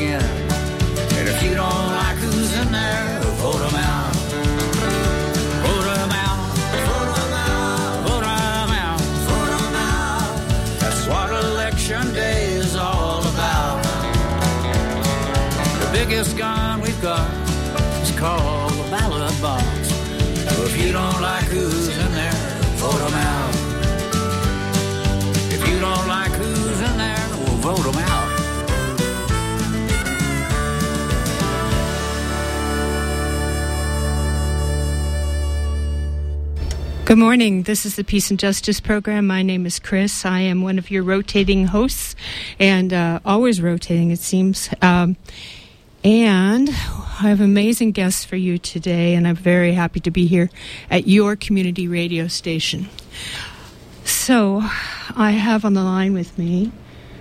again. And if you don't like who's in there, vote them out. Vote them out. Vote them out. Vote them out. Vote them out. That's what election day is all about. The biggest gun we've got is called the ballot box. So if you don't like who's in there, vote them out. If you don't like who's in there, we'll vote them out. Good morning. This is the Peace and Justice Program. My name is Chris. I am one of your rotating hosts, and always rotating, it seems. And I have amazing guests for you today, and I'm very happy to be here at your community radio station. So I have on the line with me,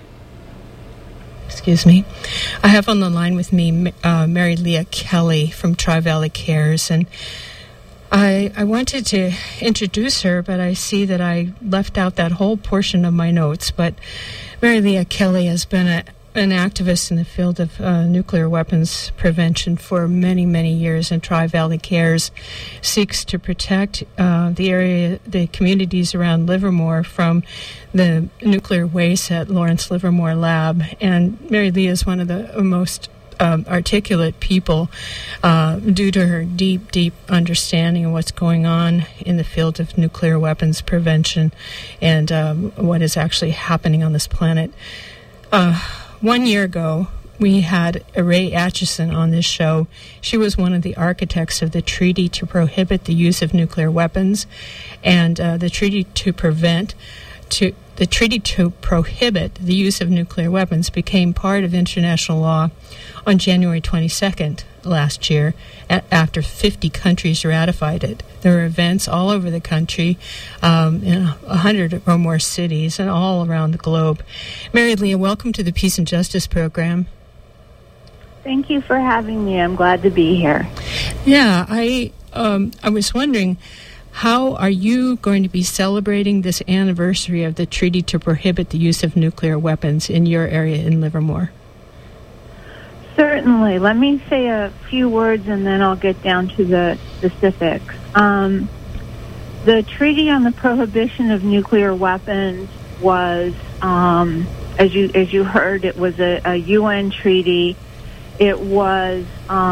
I have on the line with me Mary Leah Kelly from Tri-Valley Cares, and I wanted to introduce her, but I see that I left out that whole portion of my notes. But Mary Leah Kelly has been an activist in the field of nuclear weapons prevention for many, many years, and Tri-Valley Cares seeks to protect the communities around Livermore from the nuclear waste at Lawrence Livermore Lab. And Mary Lee is one of the most articulate people due to her deep, deep understanding of what's going on in the field of nuclear weapons prevention and what is actually happening on this planet. 1 year ago, we had Ray Atchison on this show. She was one of the architects of the treaty to prohibit the use of nuclear weapons, and the treaty to prohibit the use of nuclear weapons became part of international law on January 22nd last year, after 50 countries ratified it. There were events all over the country, in 100 or more cities, and all around the globe. Mary Leah, welcome to the Peace and Justice Program. Thank you for having me. I'm glad to be here. Yeah, I was wondering, how are you going to be celebrating this anniversary of the treaty to prohibit the use of nuclear weapons in your area in Livermore? Certainly. Let me say a few words and then I'll get down to the specifics. The Treaty on the Prohibition of Nuclear Weapons was, as you heard, it was a UN treaty. It was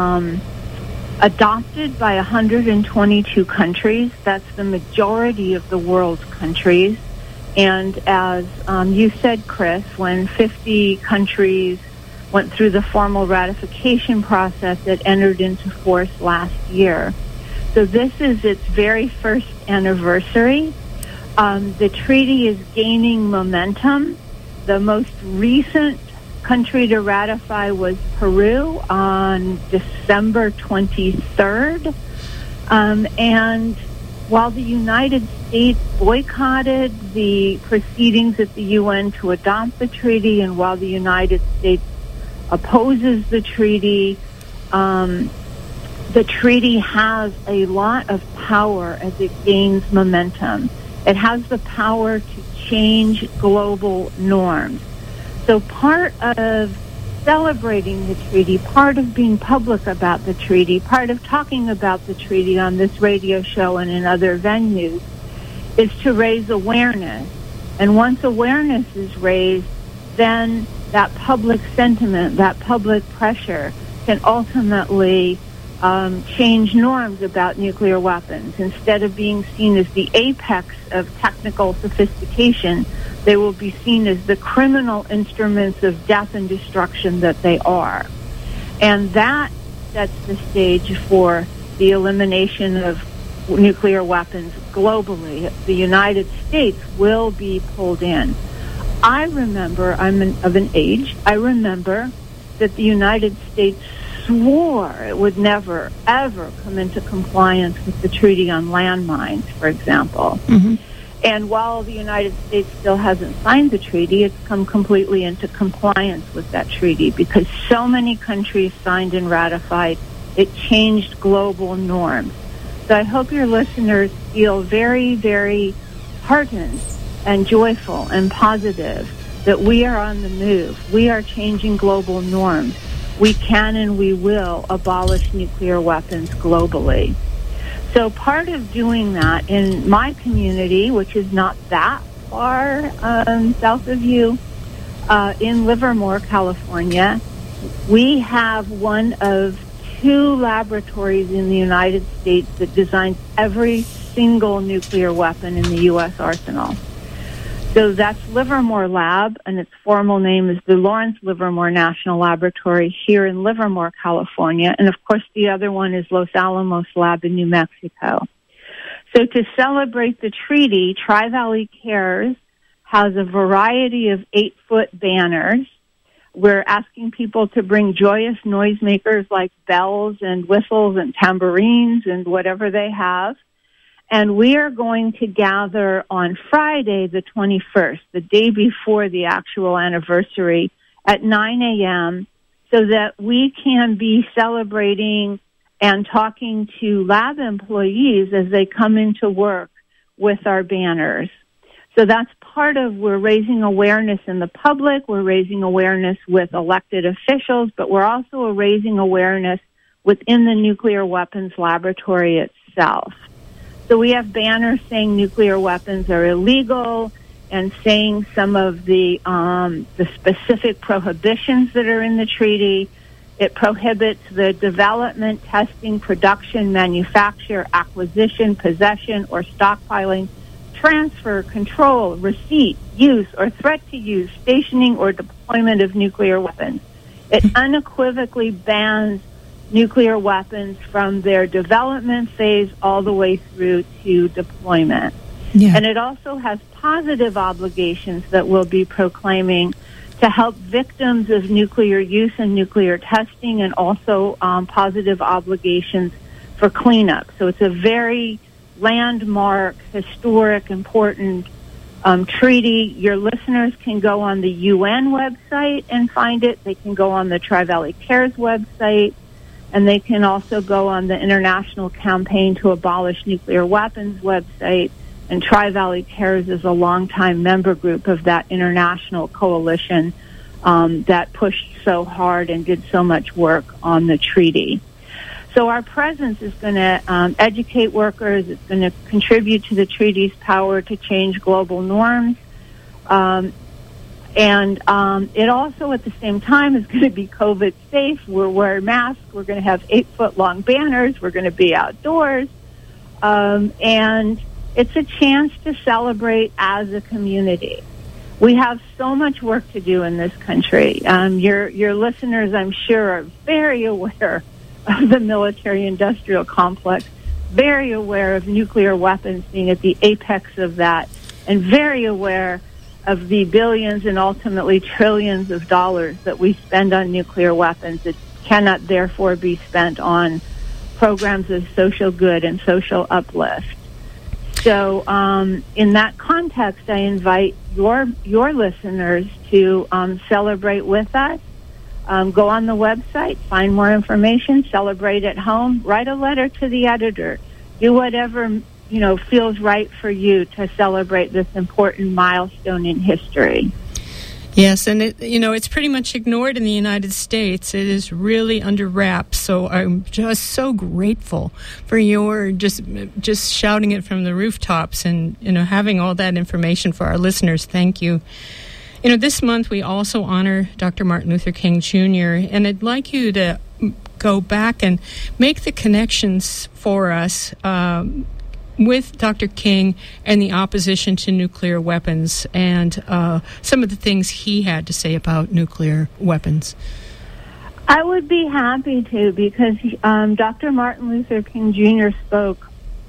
adopted by 122 countries. That's the majority of the world's countries. And as you said, Chris, when 50 countries went through the formal ratification process, it entered into force last year. So this is its very first anniversary. The treaty is gaining momentum. The most recent country to ratify was Peru on December 23rd. And while the United States boycotted the proceedings at the UN to adopt the treaty, and while the United States opposes the treaty has a lot of power as it gains momentum. It has the power to change global norms. So part of celebrating the treaty, part of being public about the treaty, part of talking about the treaty on this radio show and in other venues is to raise awareness. And once awareness is raised, then that public sentiment, that public pressure can ultimately change norms about nuclear weapons. Instead of being seen as the apex of technical sophistication, they will be seen as the criminal instruments of death and destruction that they are. And that sets the stage for the elimination of nuclear weapons globally. The United States will be pulled in. I remember, of an age, I remember that the United States swore it would never, ever come into compliance with the Treaty on Landmines, for example. Mm-hmm. And while the United States still hasn't signed the treaty, it's come completely into compliance with that treaty because so many countries signed and ratified, it changed global norms. So I hope your listeners feel very, very heartened and joyful and positive that we are on the move. We are changing global norms. we can and we will abolish nuclear weapons globally. So part of doing that in my community, which is not that far south of you, in Livermore, California, we have one of 2 laboratories in the United States that designs every single nuclear weapon in the U.S. arsenal. So that's Livermore Lab, and its formal name is the Lawrence Livermore National Laboratory here in Livermore, California. And, of course, the other one is Los Alamos Lab in New Mexico. So to celebrate the treaty, Tri-Valley Cares has a variety of 8-foot banners. We're asking people to bring joyous noisemakers like bells and whistles and tambourines and whatever they have. And we are going to gather on Friday, the 21st, the day before the actual anniversary, at 9 a.m. so that we can be celebrating and talking to lab employees as they come into work with our banners. So that's part of, we're raising awareness in the public, we're raising awareness with elected officials, but we're also raising awareness within the nuclear weapons laboratory itself. So we have banners saying nuclear weapons are illegal and saying some of the specific prohibitions that are in the treaty. It prohibits the development, testing, production, manufacture, acquisition, possession, or stockpiling, transfer, control, receipt, use, or threat to use, stationing, or deployment of nuclear weapons. It unequivocally bans nuclear weapons from their development phase all the way through to deployment. Yeah. And it also has positive obligations that we'll be proclaiming to help victims of nuclear use and nuclear testing, and also positive obligations for cleanup. So it's a very landmark, historic, important treaty. Your listeners can go on the UN website and find it. They can go on the Tri-Valley Cares website. And they can also go on the International Campaign to Abolish Nuclear Weapons website. And Tri-Valley Cares is a longtime member group of that international coalition that pushed so hard and did so much work on the treaty. So our presence is going to educate workers. It's going to contribute to the treaty's power to change global norms. And it also, at the same time, is going to be COVID safe. We're wearing masks. We're going to have 8-foot-long banners. We're going to be outdoors. And it's a chance to celebrate as a community. We have so much work to do in this country. Your listeners, I'm sure, are very aware of the military-industrial complex, very aware of nuclear weapons being at the apex of that, and very aware of the billions and ultimately trillions of dollars that we spend on nuclear weapons. It cannot therefore be spent on programs of social good and social uplift. So in that context, I invite your listeners to celebrate with us. Go on the website, find more information, celebrate at home, write a letter to the editor, do whatever feels right for you to celebrate this important milestone in history. Yes, and it's pretty much ignored in the United States. It is really under wraps. So I'm just so grateful for your just shouting it from the rooftops and having all that information for our listeners. Thank you. This month we also honor Dr. Martin Luther King Jr., and I'd like you to go back and make the connections for us with Dr. King and the opposition to nuclear weapons and some of the things he had to say about nuclear weapons. I would be happy to, because Dr. Martin Luther King Jr. spoke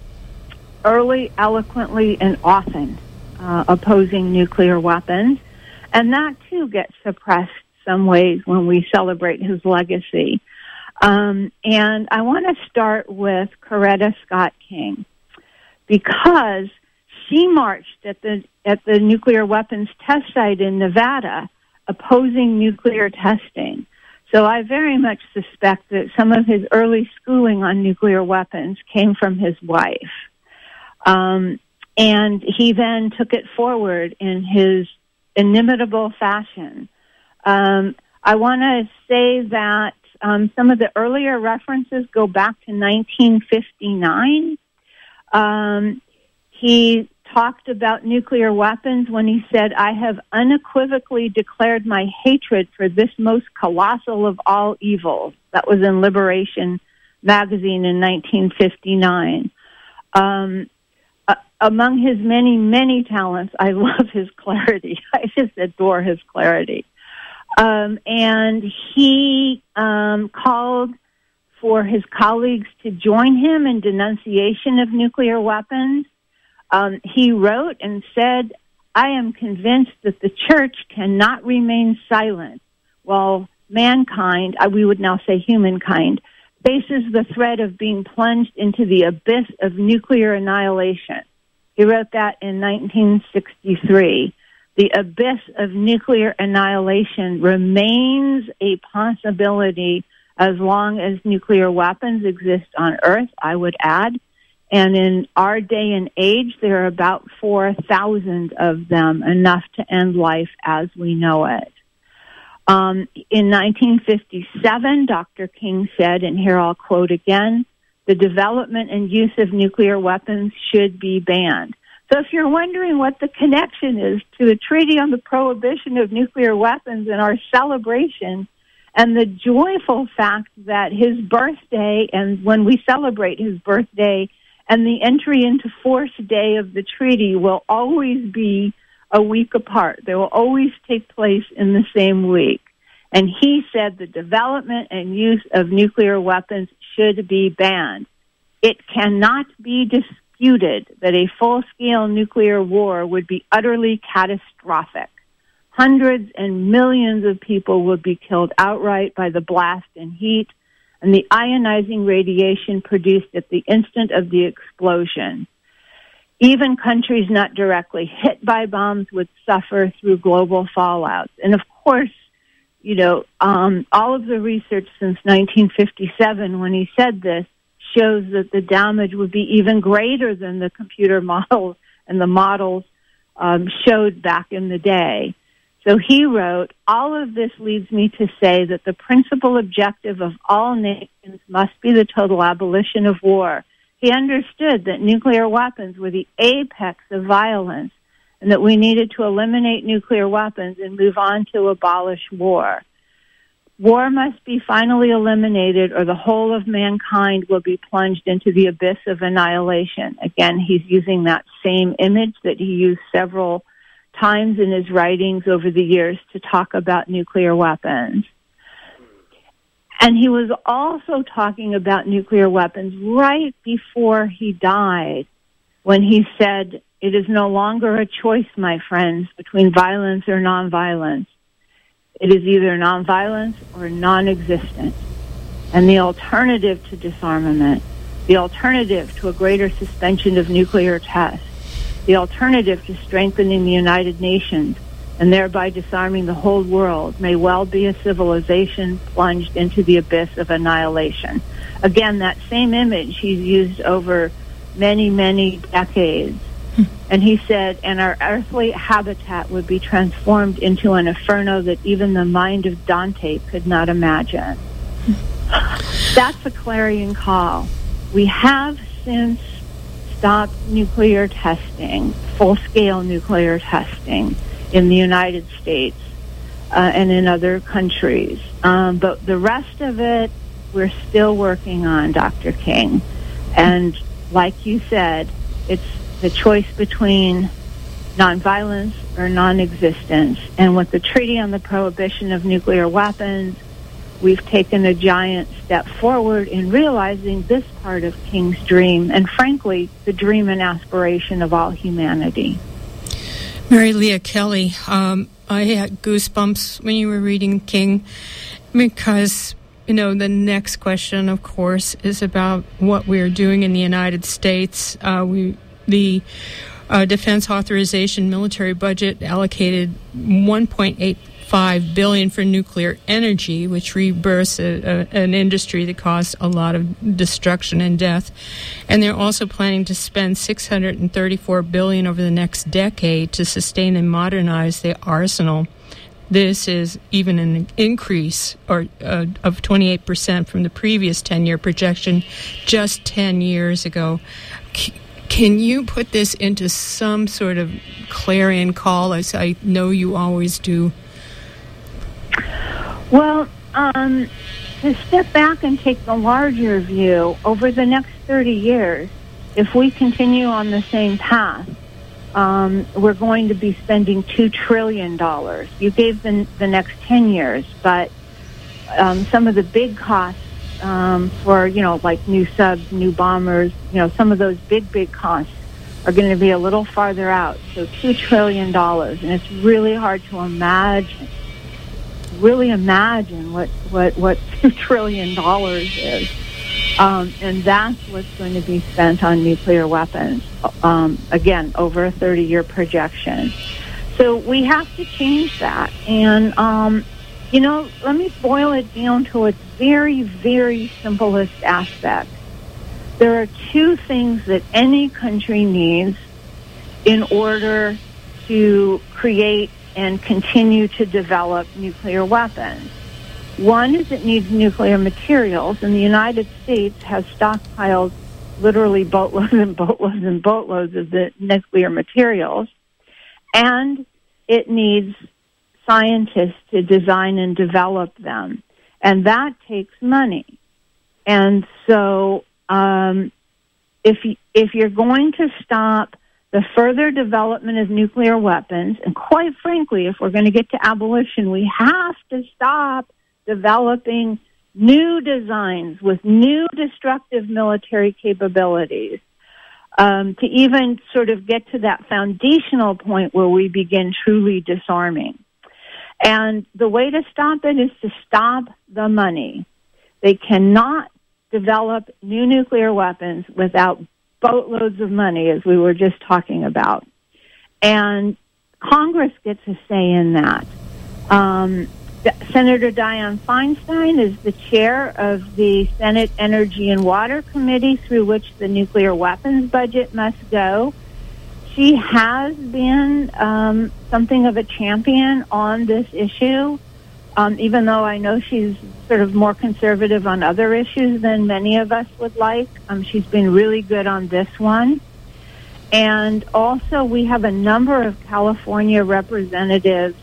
early, eloquently, and often opposing nuclear weapons. And that, too, gets suppressed some ways when we celebrate his legacy. And I want to start with Coretta Scott King, because she marched at the nuclear weapons test site in Nevada opposing nuclear testing. So I very much suspect that some of his early schooling on nuclear weapons came from his wife. And he then took it forward in his inimitable fashion. I want to say that some of the earlier references go back to 1959. He talked about nuclear weapons when he said, "I have unequivocally declared my hatred for this most colossal of all evils." That was in Liberation magazine in 1959. Among his many, many talents, I love his clarity. I just adore his clarity. And he called for his colleagues to join him in denunciation of nuclear weapons. He wrote and said, "I am convinced that the church cannot remain silent while mankind, we would now say humankind, faces the threat of being plunged into the abyss of nuclear annihilation." He wrote that in 1963. The abyss of nuclear annihilation remains a possibility as long as nuclear weapons exist on Earth, I would add. And in our day and age, there are about 4,000 of them, enough to end life as we know it. In 1957, Dr. King said, and here I'll quote again, "The development and use of nuclear weapons should be banned." So if you're wondering what the connection is to the Treaty on the Prohibition of Nuclear Weapons and our celebration and the joyful fact that his birthday, and when we celebrate his birthday, and the entry into force day of the treaty will always be a week apart. They will always take place in the same week. And he said the development and use of nuclear weapons should be banned. It cannot be disputed that a full-scale nuclear war would be utterly catastrophic. Hundreds and millions of people would be killed outright by the blast and heat, and the ionizing radiation produced at the instant of the explosion. Even countries not directly hit by bombs would suffer through global fallouts. And of course, you know, all of the research since 1957, when he said this, shows that the damage would be even greater than the computer models and the models showed back in the day. So he wrote, "All of this leads me to say that the principal objective of all nations must be the total abolition of war." He understood that nuclear weapons were the apex of violence and that we needed to eliminate nuclear weapons and move on to abolish war. War must be finally eliminated or the whole of mankind will be plunged into the abyss of annihilation. Again, he's using that same image that he used several times in his writings over the years to talk about nuclear weapons. And he was also talking about nuclear weapons right before he died, when he said, "It is no longer a choice, my friends, between violence or nonviolence. It is either nonviolence or non-existent. And the alternative to disarmament, the alternative to a greater suspension of nuclear tests, the alternative to strengthening the United Nations and thereby disarming the whole world may well be a civilization plunged into the abyss of annihilation." Again, that same image he's used over many, many decades. And he said, "And our earthly habitat would be transformed into an inferno that even the mind of Dante could not imagine." That's a clarion call. We have since stopped nuclear testing, full-scale nuclear testing in the United States and in other countries. But the rest of it, we're still working on, Dr. King. And like you said, it's the choice between nonviolence or non-existence. And with the Treaty on the Prohibition of Nuclear Weapons, we've taken a giant step forward in realizing this part of King's dream, and frankly, the dream and aspiration of all humanity. Mary Leah Kelly, I had goosebumps when you were reading King, because, you know, the next question, of course, is about what we're doing in the United States. The Defense Authorization military budget allocated $1.85 billion for nuclear energy, which rebirths an industry that caused a lot of destruction and death. And they're also planning to spend $634 billion over the next decade to sustain and modernize the arsenal. this is even an increase of 28% from the previous 10-year projection just 10 years ago. Can you put this into some sort of clarion call, as I know you always do? Well, to step back and take the larger view, over the next 30 years, if we continue on the same path, we're going to be spending $2 trillion. You gave the next 10 years, but some of the big costs for, like new subs, new bombers, some of those big costs are going to be a little farther out. So $2 trillion, and it's really hard to imagine what $2 trillion is. And that's what's going to be spent on nuclear weapons, again, over a 30-year projection. So we have to change that. And, let me boil it down to its very, very simplest aspect. There are two things that any country needs in order to create and continue to develop nuclear weapons. One is it needs nuclear materials, and the United States has stockpiled literally boatloads and boatloads and boatloads of the nuclear materials, and it needs scientists to design and develop them, and that takes money. And so if you're going to stop the further development of nuclear weapons, and quite frankly, if we're going to get to abolition, we have to stop developing new designs with new destructive military capabilities to even sort of get to that foundational point where we begin truly disarming. And the way to stop it is to stop the money. They cannot develop new nuclear weapons without boatloads of money, as we were just talking about. And Congress gets a say in that. Senator Dianne Feinstein is the chair of the Senate Energy and Water Committee, through which the nuclear weapons budget must go. She has been something of a champion on this issue, even though I know she's sort of more conservative on other issues than many of us would like. She's been really good on this one. And also we have a number of California representatives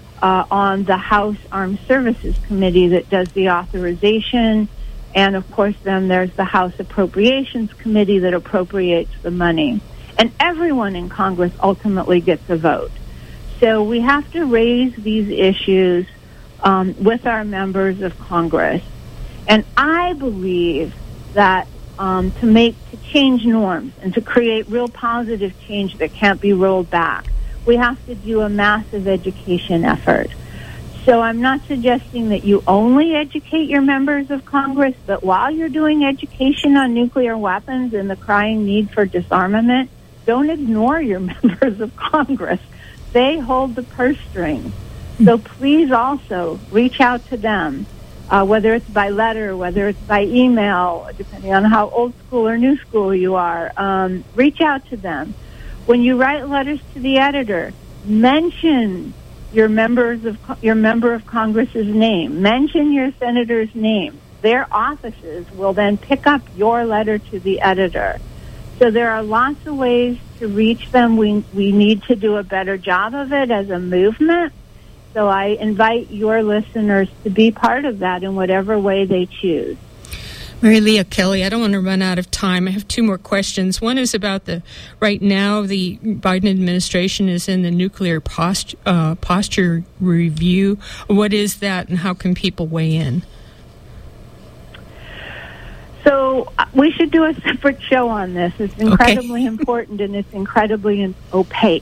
on the House Armed Services Committee that does the authorization. And, of course, then there's the House Appropriations Committee that appropriates the money. And everyone in Congress ultimately gets a vote. So we have to raise these issues with our members of Congress. And I believe that to change norms and to create real positive change that can't be rolled back, we have to do a massive education effort. So I'm not suggesting that you only educate your members of Congress, but while you're doing education on nuclear weapons and the crying need for disarmament, don't ignore your members of Congress. They hold the purse strings. So please also reach out to them, whether it's by letter, whether it's by email, depending on how old school or new school you are. Reach out to them. When you write letters to the editor, mention your member of Congress's name. Mention your senator's name. Their offices will then pick up your letter to the editor. So there are lots of ways to reach them. We need to do a better job of it as a movement. So I invite your listeners to be part of that in whatever way they choose. Mary Leah Kelly, I don't want to run out of time. I have two more questions. One is about right now the Biden administration is in the nuclear posture review. What is that, and how can people weigh in? So we should do a separate show on this. It's incredibly important, and it's incredibly opaque.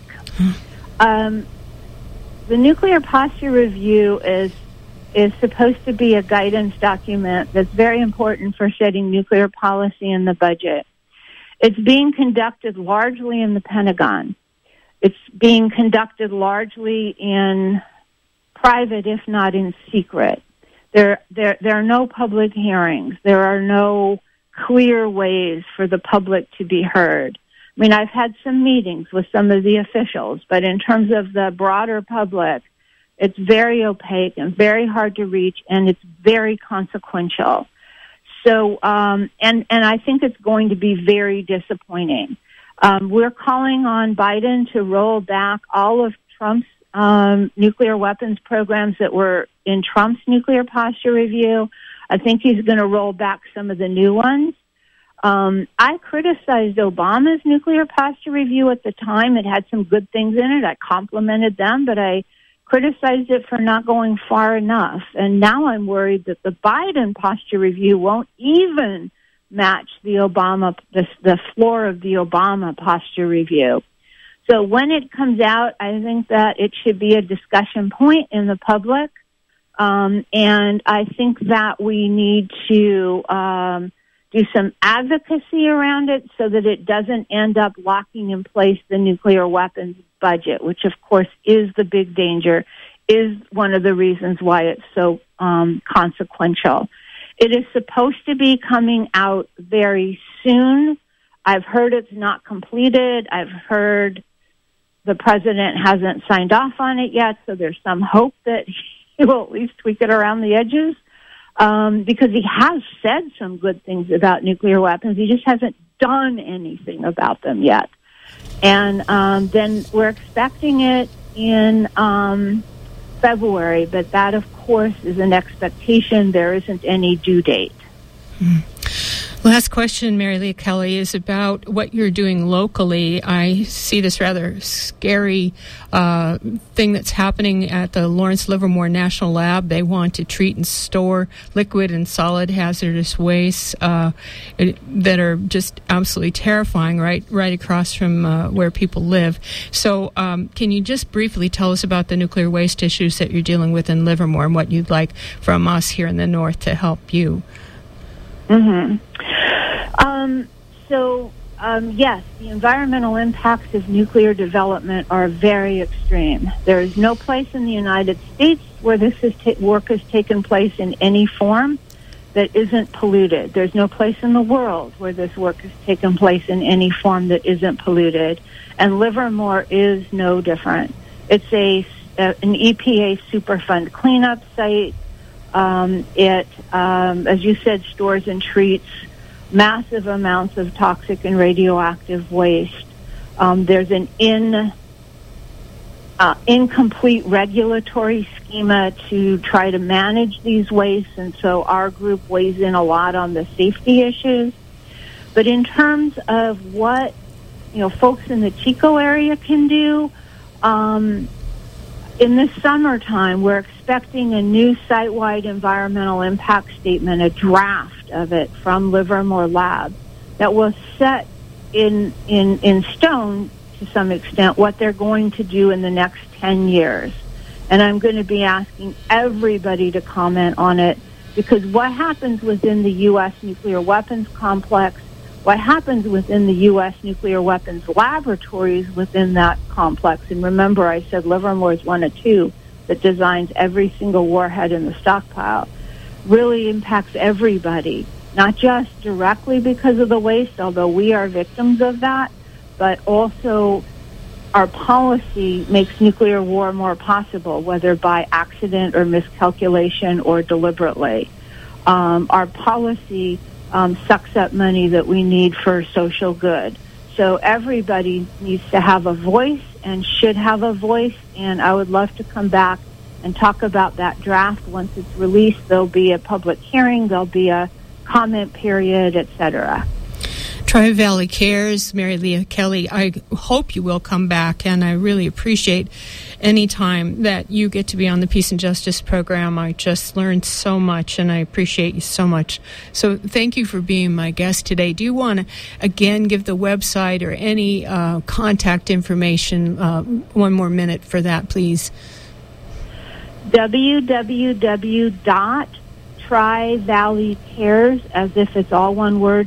The nuclear posture review is supposed to be a guidance document that's very important for setting nuclear policy in the budget. It's being conducted largely in the Pentagon. It's being conducted largely in private, if not in secret. There are no public hearings. There are no clear ways for the public to be heard. I mean, I've had some meetings with some of the officials, but in terms of the broader public, It's very opaque and very hard to reach, and it's very consequential. So, and I think it's going to be very disappointing. We're calling on Biden to roll back all of Trump's nuclear weapons programs that were in Trump's nuclear posture review. I think he's going to roll back some of the new ones. I criticized Obama's nuclear posture review at the time. It had some good things in it. I complimented them, but I criticized it for not going far enough. And now I'm worried that the Biden posture review won't even match the floor of the Obama posture review. So when it comes out, I think that it should be a discussion point in the public. And I think that we need to do some advocacy around it so that it doesn't end up locking in place the nuclear weapons budget, which of course is the big danger, is one of the reasons why it's so consequential. It is supposed to be coming out very soon. I've heard it's not completed. I've heard the president hasn't signed off on it yet, so there's some hope that he will at least tweak it around the edges, because he has said some good things about nuclear weapons. He just hasn't done anything about them yet. And then we're expecting it in February, but that, of course, is an expectation. There isn't any due date. Last question, Mary Leah Kelly, is about what you're doing locally. I see this rather scary thing that's happening at the Lawrence Livermore National Lab. They want to treat and store liquid and solid hazardous wastes that are just absolutely terrifying right across from where people live. So can you just briefly tell us about the nuclear waste issues that you're dealing with in Livermore and what you'd like from us here in the North to help you? Yes, the environmental impacts of nuclear development are very extreme. There is no place in the United States where this work has taken place in any form that isn't polluted. There's no place in the world where this work has taken place in any form that isn't polluted. And Livermore is no different. It's an EPA Superfund cleanup site. It, as you said, stores and treats massive amounts of toxic and radioactive waste. There's an incomplete regulatory schema to try to manage these wastes, and so our group weighs in a lot on the safety issues. But in terms of what folks in the Chico area can do, in the summertime, we're expecting a new site-wide environmental impact statement, a draft of it from Livermore Lab that will set in stone to some extent what they're going to do in the next 10 years. And I'm going to be asking everybody to comment on it, because what happens within the U.S. nuclear weapons complex, what happens within the U.S. nuclear weapons laboratories within that complex, and remember I said Livermore is one of two that designs every single warhead in the stockpile, really impacts everybody, not just directly because of the waste, although we are victims of that, but also our policy makes nuclear war more possible, whether by accident or miscalculation or deliberately. Our policy sucks up money that we need for social good. So everybody needs to have a voice and should have a voice, and I would love to come back and talk about that draft. Once it's released, there'll be a public hearing, there'll be a comment period, etc. Tri-Valley Cares, Mary Leah Kelly, I hope you will come back, and I really appreciate any time that you get to be on the Peace and Justice program. I just learned so much, and I appreciate you so much. So thank you for being my guest today. Do you want to, again, give the website or any contact information? One more minute for that, please. www.Tri-Valley-Cares, as if it's all one word,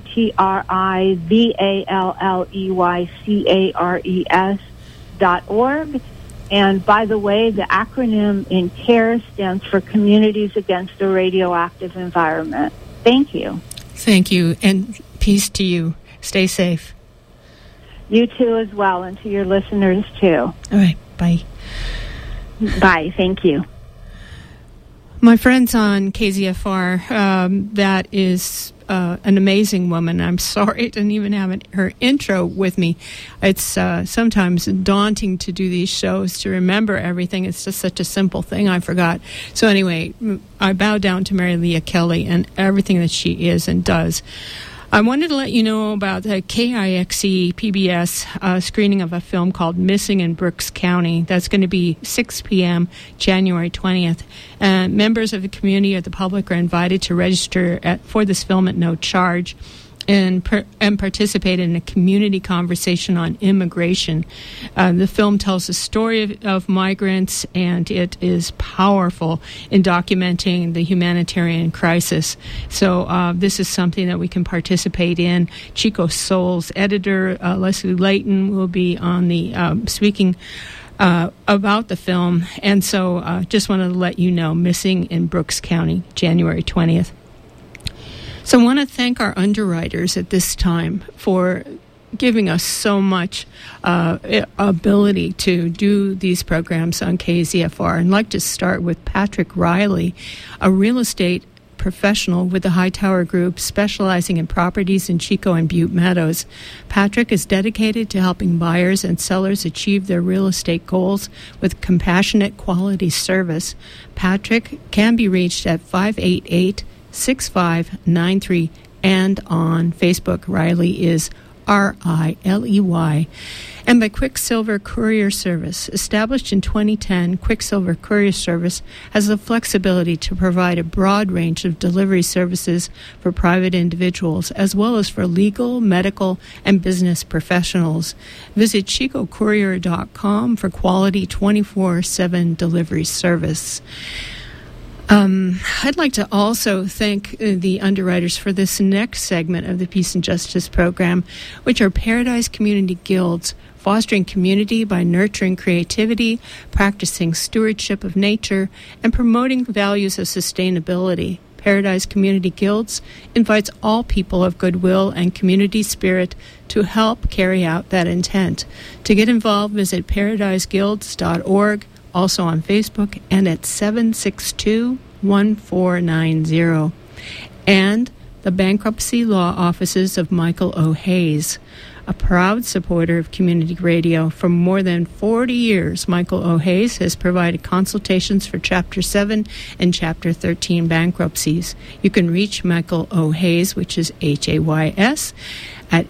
TRIVALLEYCARES.org. And by the way, the acronym in CARES stands for Communities Against a Radioactive Environment. Thank you. Thank you, and peace to you. Stay safe. You too as well, and to your listeners too. All right, bye. Bye. Thank you. My friends on KZFR, that is an amazing woman. I'm sorry I didn't even have her intro with me. It's sometimes daunting to do these shows, to remember everything. It's just such a simple thing I forgot. So anyway, I bow down to Mary Leah Kelly and everything that she is and does. I wanted to let you know about the KIXE PBS screening of a film called Missing in Brooks County. That's going to be 6 p.m. January 20th. Members of the community or the public are invited to register for this film at no charge and participate in a community conversation on immigration. The film tells the story of migrants, and it is powerful in documenting the humanitarian crisis. So this is something that we can participate in. Chico Soul's editor, Leslie Layton, will be on the speaking about the film. And so just wanted to let you know, Missing in Brooks County, January 20th. So I want to thank our underwriters at this time for giving us so much ability to do these programs on KZFR. I'd like to start with Patrick Riley, a real estate professional with the Hightower Group, specializing in properties in Chico and Butte Meadows. Patrick is dedicated to helping buyers and sellers achieve their real estate goals with compassionate quality service. Patrick can be reached at 588-6593, and on Facebook, Riley is Riley, and by Quicksilver Courier Service. Established in 2010, Quicksilver Courier Service has the flexibility to provide a broad range of delivery services for private individuals, as well as for legal, medical, and business professionals. Visit chicocourier.com for quality 24/7 delivery service. I'd like to also thank the underwriters for this next segment of the Peace and Justice program, which are Paradise Community Guilds, fostering community by nurturing creativity, practicing stewardship of nature, and promoting values of sustainability. Paradise Community Guilds invites all people of goodwill and community spirit to help carry out that intent. To get involved, visit paradiseguilds.org, also on Facebook, and at 762-1490. And the Bankruptcy Law Offices of Michael O. Hayes, a proud supporter of community radio. For more than 40 years, Michael O. Hayes has provided consultations for Chapter 7 and Chapter 13 bankruptcies. You can reach Michael O. Hayes, which is Hays, at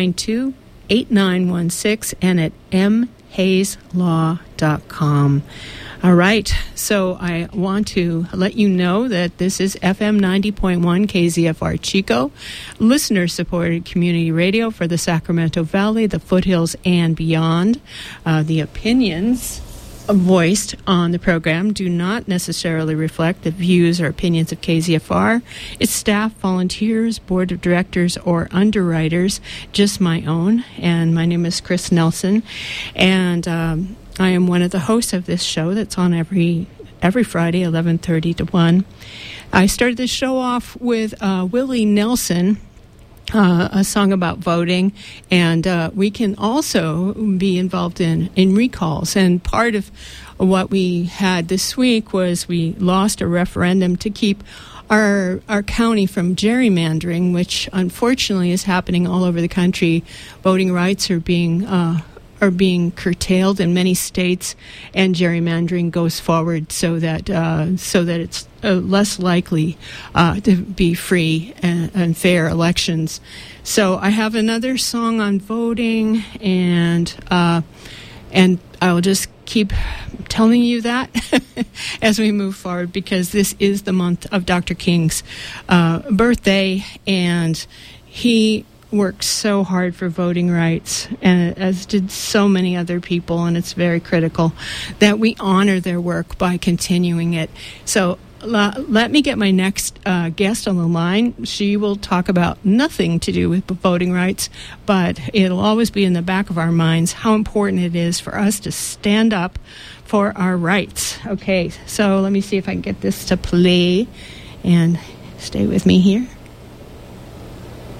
892-8916 and at mhayslaw.com. All right, so I want to let you know that this is FM 90.1 KZFR Chico, listener-supported community radio for the Sacramento Valley, the foothills, and beyond. The opinions voiced on the program do not necessarily reflect the views or opinions of KZFR, its staff, volunteers, board of directors, or underwriters, just my own. And my name is Chris Nelson, and I am one of the hosts of this show that's on every Friday, 11:30 to 1. I started this show off with Willie Nelson, a song about voting, and we can also be involved in recalls. And part of what we had this week was we lost a referendum to keep our county from gerrymandering, which unfortunately is happening all over the country. Voting rights are being curtailed in many states, and gerrymandering goes forward so that it's less likely to be free and fair elections. So I have another song on voting, and I'll just keep telling you that as we move forward, because this is the month of Dr. King's birthday, and he worked so hard for voting rights, and as did so many other people, and it's very critical that we honor their work by continuing it. So let me get my next guest on the line. She will talk about nothing to do with voting rights, but it'll always be in the back of our minds how important it is for us to stand up for our rights. Okay, so let me see if I can get this to play, and stay with me here.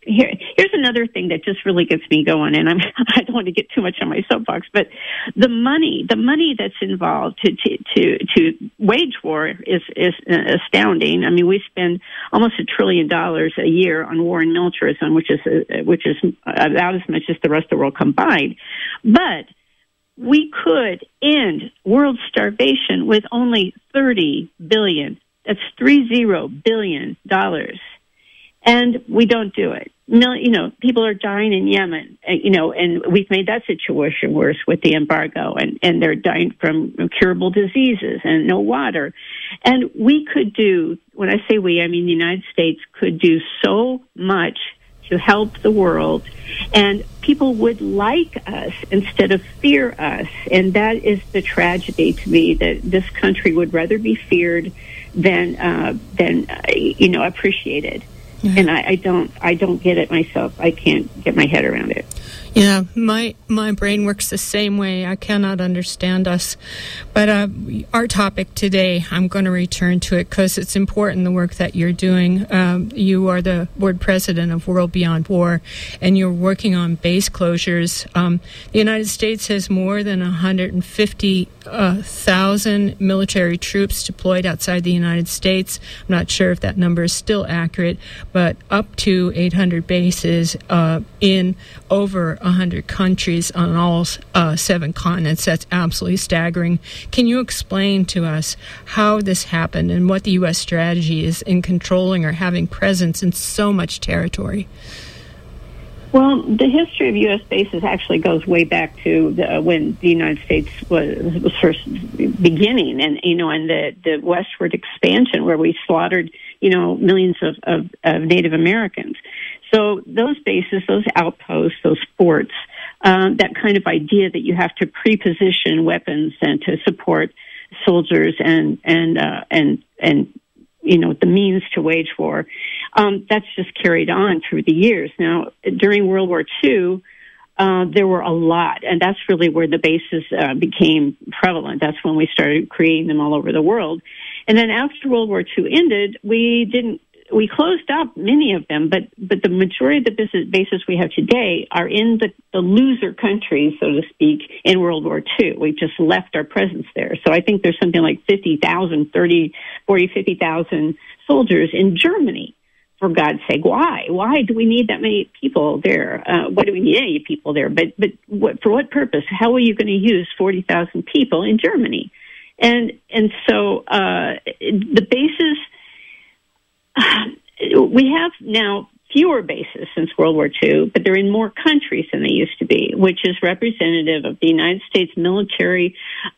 here's another thing that just really gets me going, and I don't want to get too much on my soapbox, but the money that's involved to wage war is astounding. I mean, we spend almost $1 trillion a year on war and militarism, which is about as much as the rest of the world combined. But we could end world starvation with only $30 billion. That's $30 billion. And we don't do it. People are dying in Yemen, and we've made that situation worse with the embargo, and they're dying from curable diseases and no water. And we could do, when I say we, I mean the United States could do so much to help the world, and people would like us instead of fear us. And that is the tragedy to me, that this country would rather be feared than appreciated. Mm-hmm. And I don't get it myself. I can't get my head around it. Yeah, my brain works the same way. I cannot understand us. But our topic today, I'm going to return to it because it's important, the work that you're doing. You are the board president of World Beyond War, and you're working on base closures. The United States has more than 150,000 military troops deployed outside the United States. I'm not sure if that number is still accurate, but up to 800 bases in over 100 countries on all 7 continents. That's absolutely staggering. Can you explain to us how this happened and what the U.S. strategy is in controlling or having presence in so much territory? Well, the history of U.S. bases actually goes way back to when the United States was first beginning, and the westward expansion where we slaughtered millions of Native Americans. So those bases, those outposts, those forts, that kind of idea that you have to pre-position weapons and to support soldiers and the means to wage war, that's just carried on through the years. Now, during World War II, there were a lot, and that's really where the bases became prevalent. That's when we started creating them all over the world. And then after World War II ended, we closed up many of them, but the majority of the bases we have today are in the loser countries, so to speak, in World War II. We've just left our presence there. So I think there's something like 50,000 soldiers in Germany. For God's sake, why? Why do we need that many people there? Why do we need any people there? But for what purpose? How are you going to use 40,000 people in Germany? And so the bases, we have now fewer bases since World War II, but they're in more countries than they used to be, which is representative of the United States military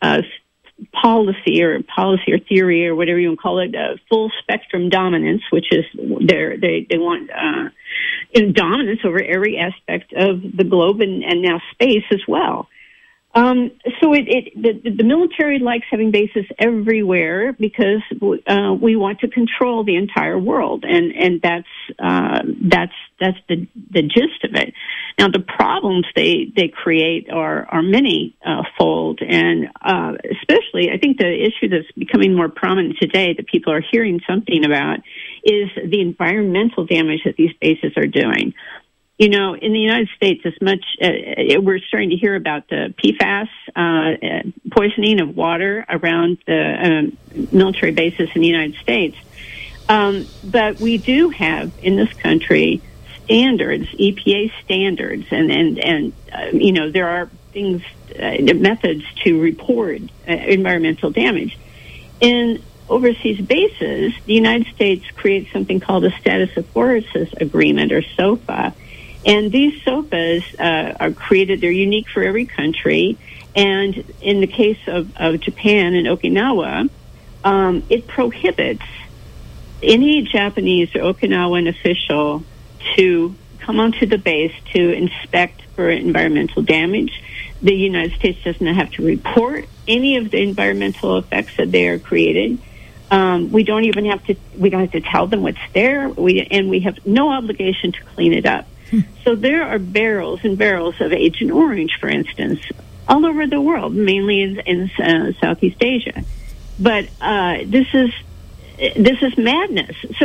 policy or theory or whatever you want to call it, full spectrum dominance, which is they want dominance over every aspect of the globe and now space as well. So the military likes having bases everywhere because we want to control the entire world, and that's the gist of it. Now, the problems they create are many-fold, and especially I think the issue that's becoming more prominent today that people are hearing something about is the environmental damage that these bases are doing. In the United States, as much we're starting to hear about the PFAS poisoning of water around the military bases in the United States. But we do have in this country standards, EPA standards, and there are things, methods to report environmental damage. In overseas bases, the United States creates something called the Status of Forests Agreement, or SOFA. And these SOFAs are created, they're unique for every country. And in the case of Japan and Okinawa, it prohibits any Japanese or Okinawan official to come onto the base to inspect for environmental damage. The United States does not have to report any of the environmental effects that they are created. We don't have to tell them what's there. We have no obligation to clean it up. So there are barrels and barrels of Agent Orange, for instance, all over the world, mainly in Southeast Asia. But this is madness. So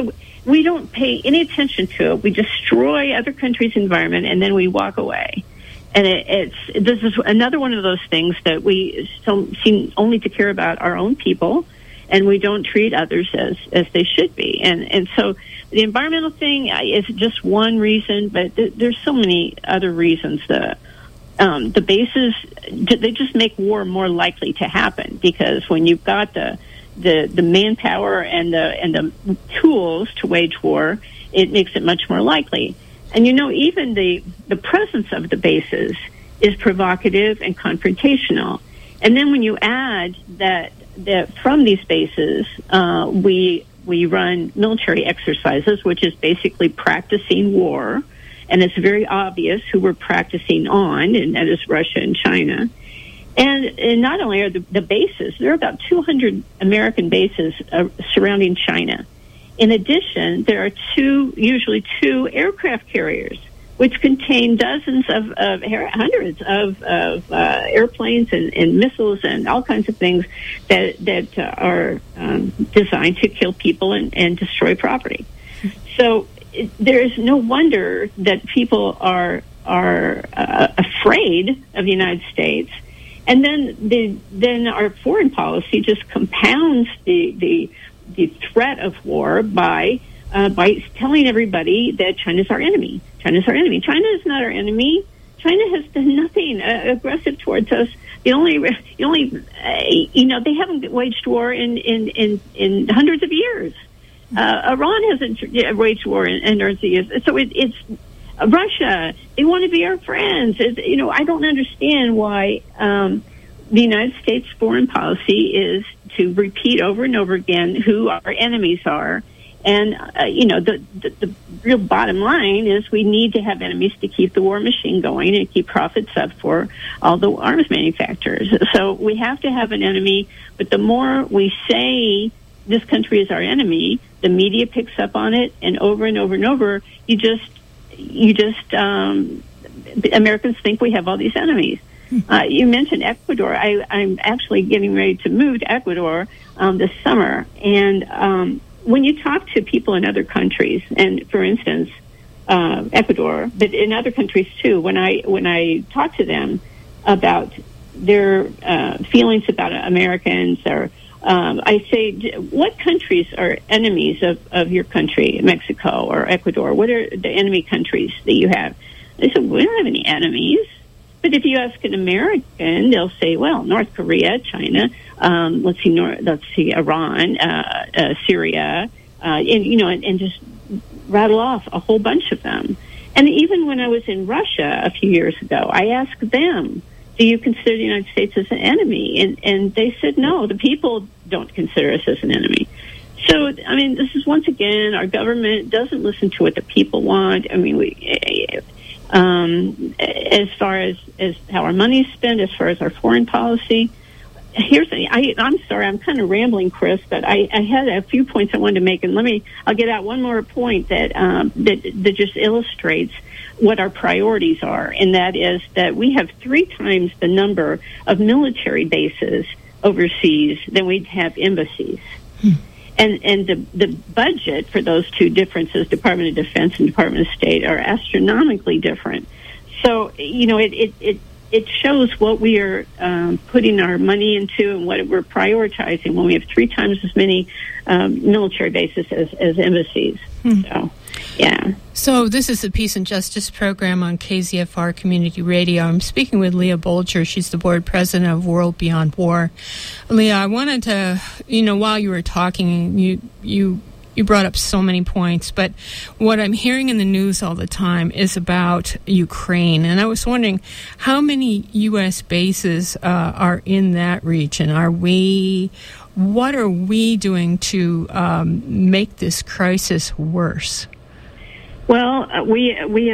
we don't pay any attention to it. We destroy other countries' environment, and then we walk away. And this is another one of those things that we still seem only to care about our own people, and we don't treat others as they should be. And so the environmental thing is just one reason, but there's so many other reasons. The bases, they just make war more likely to happen, because when you've got the manpower and the tools to wage war, it makes it much more likely. And even the presence of the bases is provocative and confrontational. And then when you add that from these bases, we run military exercises, which is basically practicing war, and it's very obvious who we're practicing on, and that is Russia and China. And not only are the bases, there are about 200 American bases surrounding China. In addition, there are usually two aircraft carriers, which contain dozens hundreds of airplanes and missiles and all kinds of things that are designed to kill people and destroy property. So there is no wonder that people are afraid of the United States. And then our foreign policy just compounds the threat of war by telling everybody that China's our enemy. China's our enemy. China is not our enemy. China has done nothing aggressive towards us. They haven't waged war in hundreds of years. Iran hasn't waged war in hundreds of years. So it's Russia. They want to be our friends. I don't understand why the United States foreign policy is to repeat over and over again who our enemies are. And, the real bottom line is we need to have enemies to keep the war machine going and keep profits up for all the arms manufacturers. So we have to have an enemy, but the more we say this country is our enemy, the media picks up on it, and over, Americans think we have all these enemies. You mentioned Ecuador. I'm actually getting ready to move to Ecuador this summer, and when you talk to people in other countries, and for instance, Ecuador, but in other countries too, when I talk to them about their feelings about Americans, or I say, what countries are enemies of your country, Mexico or Ecuador? What are the enemy countries that you have? They said, we don't have any enemies. But if you ask an American, they'll say, well, North Korea, China, let's see, Iran, Syria, and just rattle off a whole bunch of them. And even when I was in Russia a few years ago, I asked them, do you consider the United States as an enemy? And they said, no, the people don't consider us as an enemy. So, I mean, this is, once again, our government doesn't listen to what the people want. I mean, as far as how our money is spent, as far as our foreign policy. I'm sorry, I'm kind of rambling, Chris, but I had a few points I wanted to make, and I'll get out one more point that just illustrates what our priorities are, and that is that we have 3 times the number of military bases overseas than we have embassies. And the budget for those two differences, Department of Defense and Department of State, are astronomically different. So, it shows what we are putting our money into and what we're prioritizing when we have 3 times as many military bases as embassies. So, yeah. So this is the Peace and Justice program on KZFR Community Radio. I'm speaking with Leah Bolger. She's the board president of World Beyond War. Leah, I wanted to, while you were talking, you brought up so many points, but what I'm hearing in the news all the time is about Ukraine. And I was wondering, how many U.S. bases are in that region? What are we doing to make this crisis worse? Well, we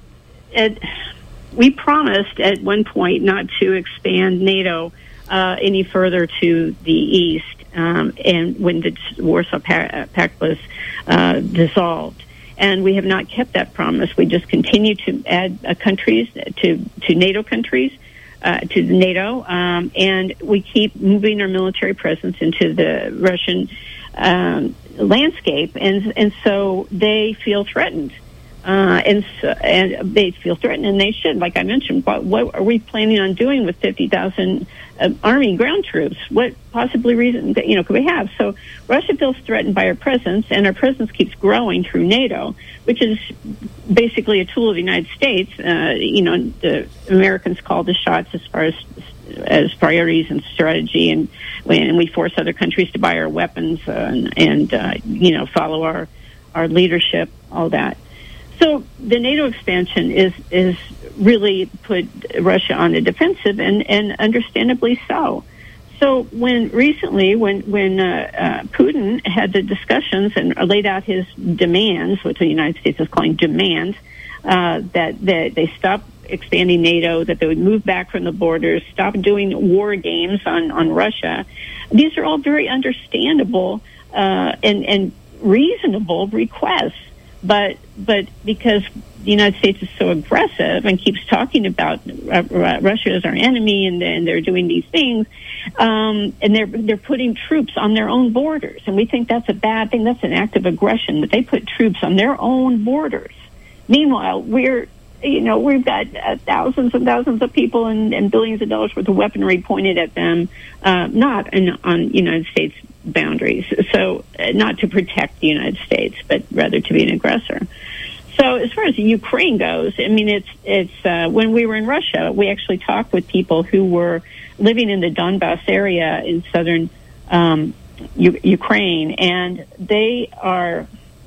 promised at one point not to expand NATO any further to the east, and when the Warsaw Pact was dissolved, and we have not kept that promise. We just continue to add countries to NATO countries. To NATO, and we keep moving our military presence into the Russian landscape, and so they feel threatened. And they feel threatened, and they should. Like I mentioned, what are we planning on doing with 50,000 Army ground troops? What possibly reason could we have? So Russia feels threatened by our presence, and our presence keeps growing through NATO, which is basically a tool of the United States. The Americans call the shots as far as priorities and strategy, and we force other countries to buy our weapons and follow our leadership, all that. So the NATO expansion is really put Russia on the defensive, and understandably so. So when Putin had the discussions and laid out his demands, which the United States is calling demands, that they stop expanding NATO, that they would move back from the borders, stop doing war games on Russia, these are all very understandable and reasonable requests. But because the United States is so aggressive and keeps talking about Russia as our enemy, and they're doing these things, and they're putting troops on their own borders, and we think that's a bad thing. That's an act of aggression, that they put troops on their own borders. Meanwhile, we've got thousands and thousands of people and billions of dollars worth of weaponry pointed at them, not on United States boundaries. So not to protect the United States, but rather to be an aggressor. So as far as Ukraine goes, I mean, it's when we were in Russia, we actually talked with people who were living in the Donbass area in southern Ukraine, and they are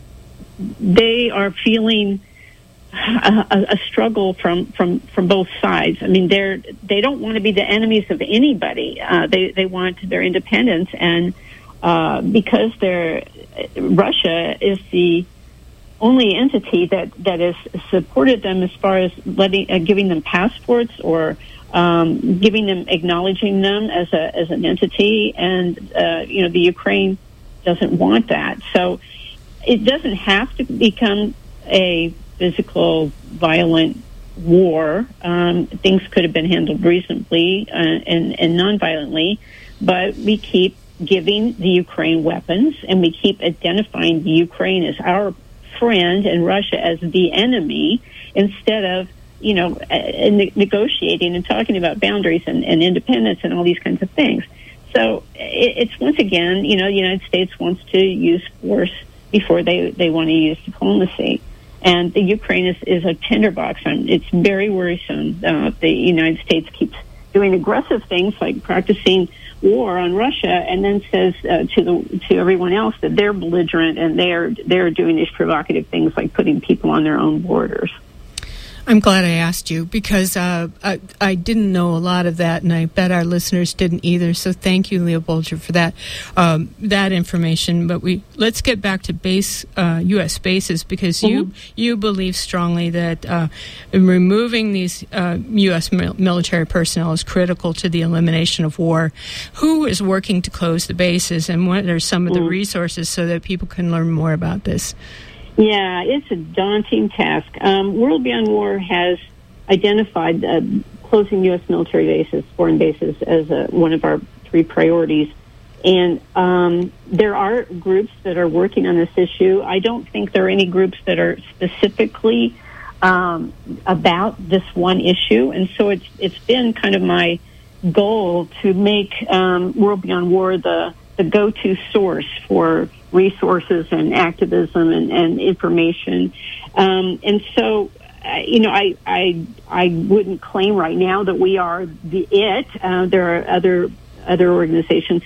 feeling a struggle from both sides. I mean, they don't want to be the enemies of anybody. They want their independence, and because Russia is the only entity that has supported them as far as giving them passports or acknowledging them as an entity, and the Ukraine doesn't want that. So it doesn't have to become a physical, violent war. Things could have been handled reasonably and non-violently, but we keep giving the Ukraine weapons, and we keep identifying the Ukraine as our friend and Russia as the enemy, instead of negotiating and talking about boundaries and independence and all these kinds of things. So it's once again, the United States wants to use force before they want to use diplomacy. And the Ukraine is a tinderbox, and it's very worrisome. The United States keeps doing aggressive things like practicing war on Russia, and then says to everyone else that they're belligerent and they're doing these provocative things like putting people on their own borders. I'm glad I asked you, because I didn't know a lot of that, and I bet our listeners didn't either. So thank you, Leah Bolger, for that information. But let's get back to U.S. bases, because you believe strongly that removing these U.S. military personnel is critical to the elimination of war. Who is working to close the bases, and what are some of the resources so that people can learn more about this? Yeah, it's a daunting task. World Beyond War has identified closing U.S. military bases, foreign bases, as one of our 3 priorities. And there are groups that are working on this issue. I don't think there are any groups that are specifically about this one issue. And so it's been kind of my goal to make World Beyond War the go-to source for resources and activism and information. And so, I wouldn't claim right now that we are it. There are other organizations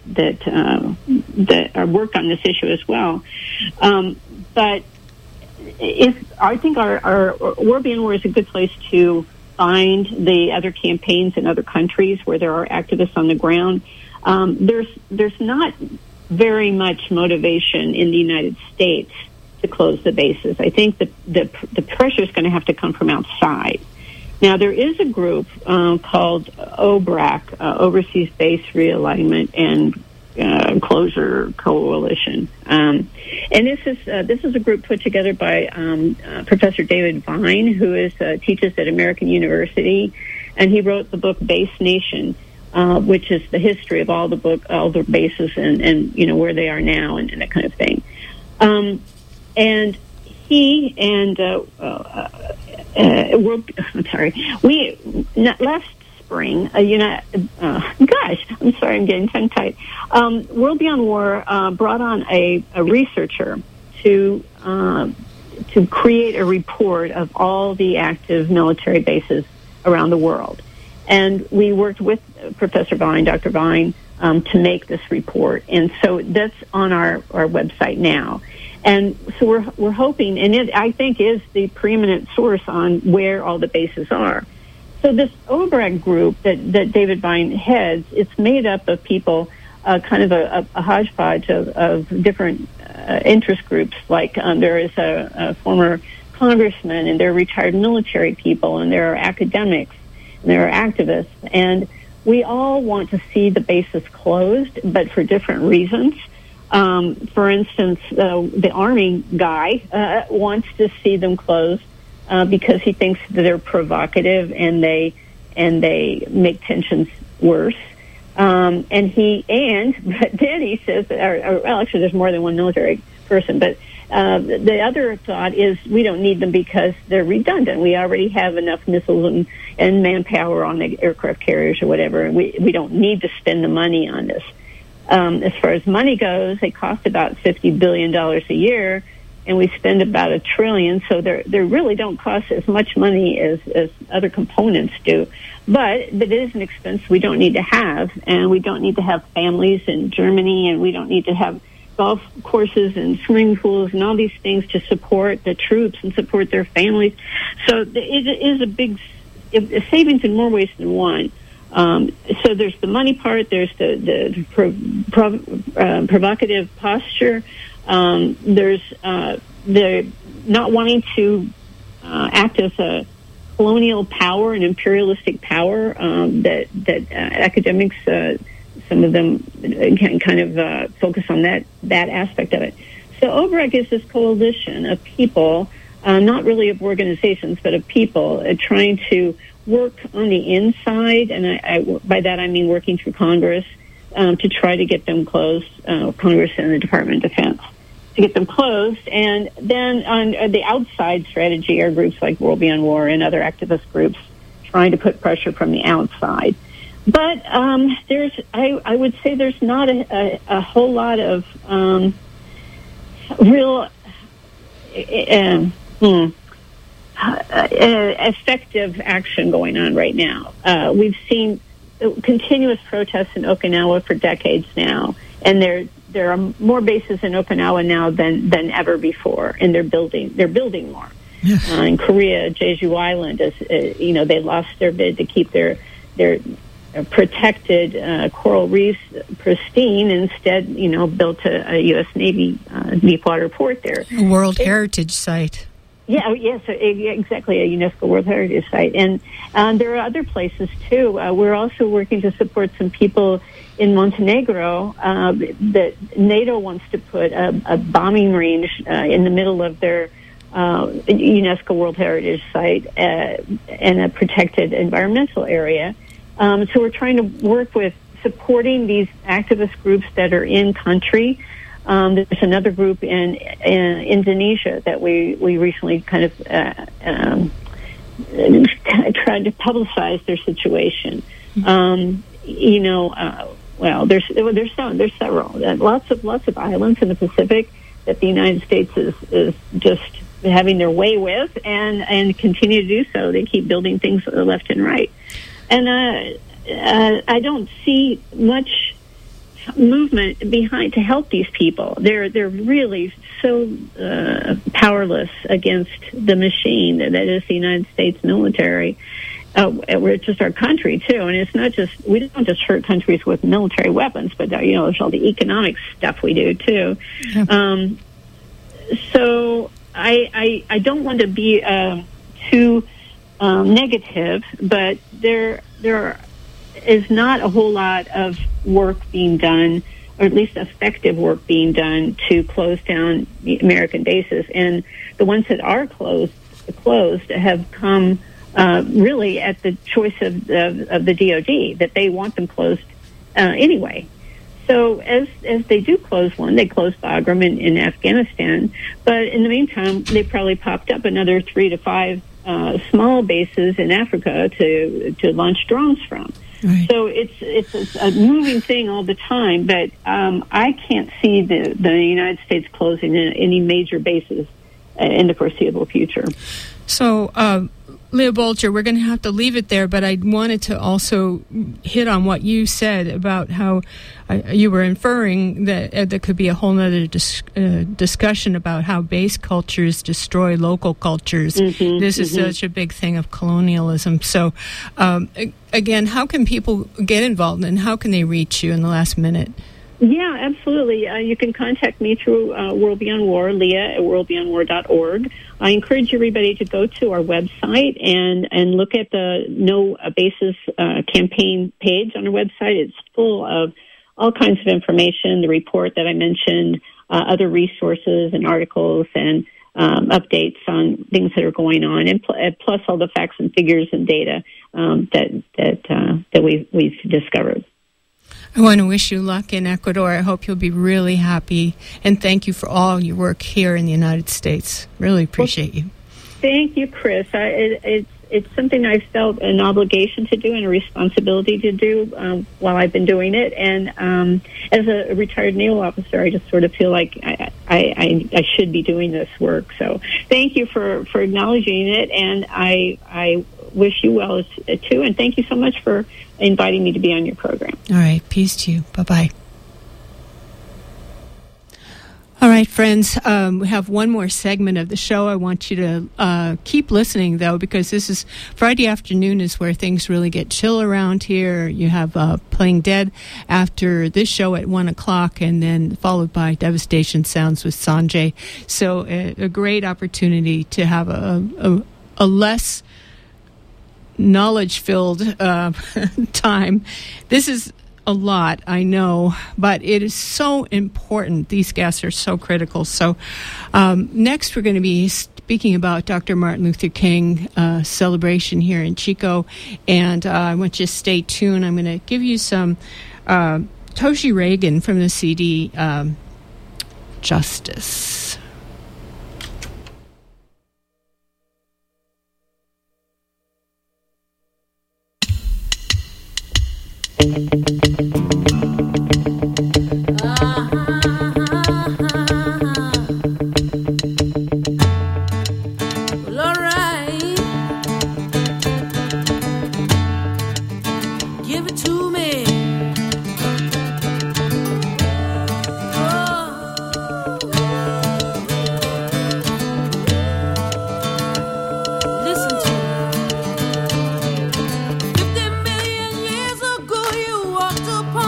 that work on this issue as well. But I think our World Beyond War is a good place to find the other campaigns in other countries where there are activists on the ground. There's not very much motivation in the United States to close the bases. I think that the pressure is going to have to come from outside. Now, there is a group called OBRAC, Overseas Base Realignment and Closure Coalition, and this is a group put together by Professor David Vine, who teaches at American University, and he wrote the book Base Nation, which is the history of all the bases and where they are now and that kind of thing. And he and last spring, gosh, I'm sorry, I'm getting tongue-tied. World Beyond War brought on a researcher to create a report of all the active military bases around the world. And we worked with Professor Vine, Dr. Vine, to make this report. And so that's on our website now. And so we're hoping, and it, I think, is the preeminent source on where all the bases are. So this OBRAG group that David Vine heads, it's made up of people, kind of a hodgepodge of different interest groups. Like there is a former congressman, and there are retired military people, and there are academics, and there are activists. And we all want to see the bases closed, but for different reasons. For instance, the Army guy wants to see them closed because he thinks that they're provocative and they make tensions worse. But then he says, well, actually, there's more than one military person, but the other thought is we don't need them because they're redundant. We already have enough missiles and manpower on the aircraft carriers or whatever, and we don't need to spend the money on this. As far as money goes, they cost about $50 billion a year, and we spend about $1 trillion, so they really don't cost as much money as other components do. But it is an expense we don't need to have, and we don't need to have families in Germany, and we don't need to have golf courses and swimming pools and all these things to support the troops and support their families. So it is a big savings in more ways than one. So there's the money part, there's the provocative posture, there's the not wanting to act as a colonial power, an imperialistic power that academics, some of them can kind of focus on that aspect of it. So OBRAG is this coalition of people, not really of organizations, but of people trying to work on the inside, and I by that I mean working through Congress to try to get them closed, Congress and the Department of Defense, to get them closed. And then on the outside strategy are groups like World Beyond War and other activist groups trying to put pressure from the outside. But I would say there's not a whole lot of real effective action going on right now. We've seen continuous protests in Okinawa for decades now, and there are more bases in Okinawa now than ever before, and they're building more. Yes. In Korea, Jeju Island, they lost their bid to keep their protected coral reefs pristine. Instead, built a U.S. Navy deepwater port there. A World Heritage Site. Yeah, yes, exactly, a UNESCO World Heritage Site. And there are other places, too. We're also working to support some people in Montenegro that NATO wants to put a bombing range in the middle of their UNESCO World Heritage Site and a protected environmental area. So we're trying to work with supporting these activist groups that are in country. There's another group in Indonesia that we recently kind of tried to publicize their situation. Well, there's several, lots of islands in the Pacific that the United States is just having their way with, and continue to do so. They keep building things left and right, and I don't see much movement behind to help these people. They're really so powerless against the machine that is the United States military. We're just our country too, and it's not just, we don't just hurt countries with military weapons, but there's all the economic stuff we do too. Yeah. So I don't want to be too negative, but there is not a whole lot of work being done, or at least effective work being done, to close down the American bases. And the ones that are closed have come really at the choice of the DoD, that they want them closed anyway. So as they do close one, they closed Bagram in Afghanistan, but in the meantime, they probably popped up another 3 to 5 small bases in Africa to launch drones from. Right. So it's a moving thing all the time, but I can't see the United States closing any major bases in the foreseeable future. So, Leah Bolger, we're going to have to leave it there, but I wanted to also hit on what you said about how you were inferring that there could be a whole other discussion about how base cultures destroy local cultures. This is such a big thing of colonialism. So, again, how can people get involved, and how can they reach you in the last minute? Yeah, absolutely. You can contact me through World Beyond War, Leah at worldbeyondwar.org. I encourage everybody to go to our website and look at the No Bases campaign page on our website. It's full of all kinds of information, the report that I mentioned, other resources and articles and updates on things that are going on, and plus all the facts and figures and data that we've discovered. I want to wish you luck in Ecuador. I hope you'll be really happy. And thank you for all your work here in the United States. Really appreciate you. Thank you, Chris. It's something I've felt an obligation to do and a responsibility to do while I've been doing it. And as a retired naval officer, I just sort of feel like I should be doing this work. So thank you for acknowledging it. And I wish you well too. And thank you so much for inviting me to be on your program. All right. Peace to you. Bye-bye. All right, friends, we have one more segment of the show. I want you to keep listening, though, because this is Friday afternoon is where things really get chill around here. You have Playing Dead after this show at 1 o'clock, and then followed by Devastation Sounds with Sanjay. So a great opportunity to have a less knowledge-filled time. This is a lot, I know, but it is so important. These guests are so critical. So next we're going to be speaking about Dr. Martin Luther King celebration here in Chico, and I want you to stay tuned. I'm going to give you some Toshi Reagan from the CD Justice. Upon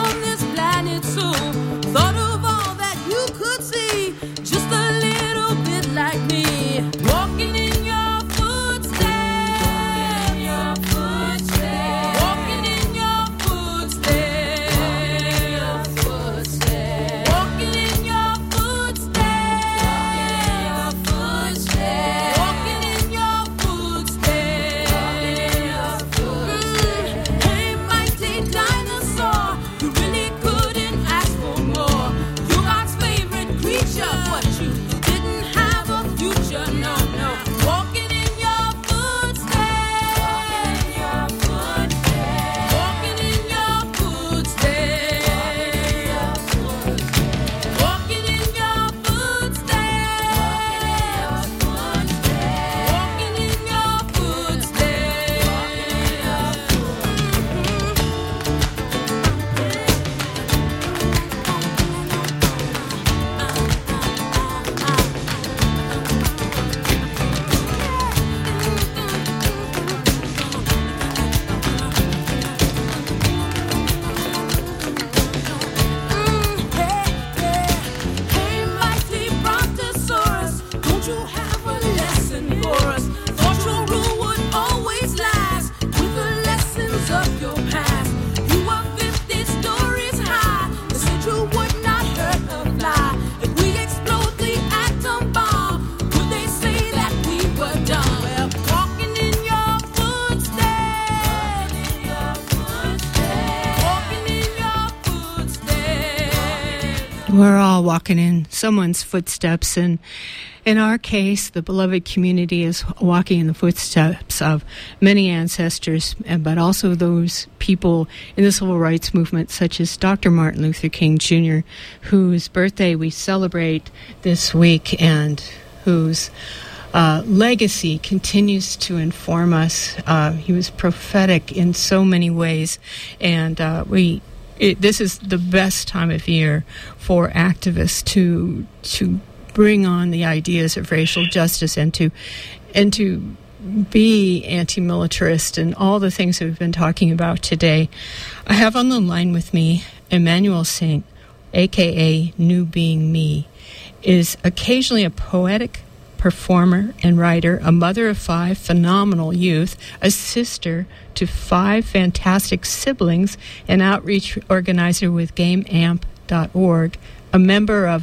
We're all walking in someone's footsteps, and in our case, the beloved community is walking in the footsteps of many ancestors, but also those people in the civil rights movement, such as Dr. Martin Luther King Jr., whose birthday we celebrate this week and whose legacy continues to inform us. He was prophetic in so many ways, and this is the best time of year for activists to bring on the ideas of racial justice and to be anti-militarist and all the things that we've been talking about today. I have on the line with me Emmanuel Saint, a.k.a. New Being Me, is occasionally a poetic performer and writer, a mother of 5 phenomenal youth, a sister to 5 fantastic siblings, an outreach organizer with GameAmp.org, a member of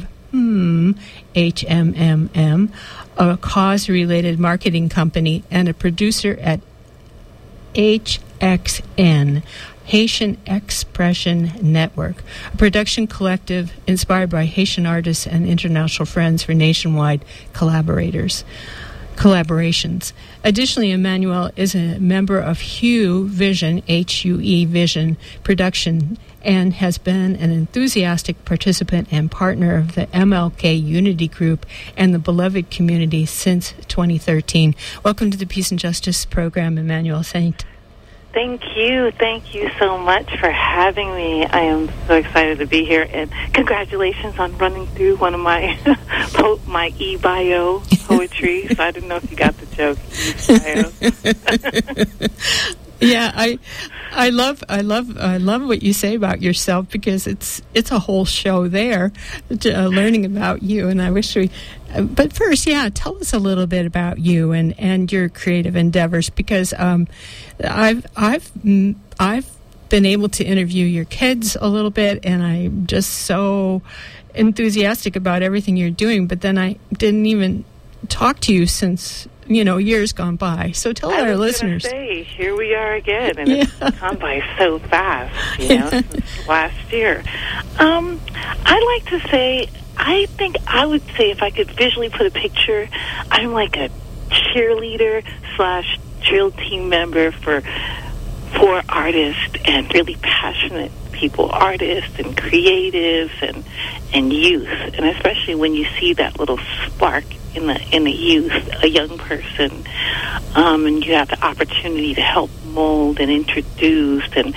HMMM, a cause-related marketing company, and a producer at HXN, Haitian Expression Network, a production collective inspired by Haitian artists and international friends for nationwide collaborations. Additionally, Emmanuel is a member of Hue Vision, HUE Vision production, and has been an enthusiastic participant and partner of the MLK Unity Group and the Beloved Community since 2013. Welcome to the Peace and Justice Program, Emmanuel Saint. Thank you so much for having me. I am so excited to be here, and congratulations on running through one of my my e-bio poetry. So I didn't know if you got the joke. Yeah, I love what you say about yourself, because it's a whole show there, learning about you. And I wish but first, tell us a little bit about you and your creative endeavors, because I've been able to interview your kids a little bit, and I'm just so enthusiastic about everything you're doing. But then I didn't even talk to you since years gone by. So tell our listeners. Here we are again, and it's gone by so fast, since last year. I like to say, I think I would say, if I could visually put a picture, I'm like a cheerleader / drill team member for artists and really passionate people, artists and creatives and youth, and especially when you see that little spark in the youth, a young person, and you have the opportunity to help mold and introduce and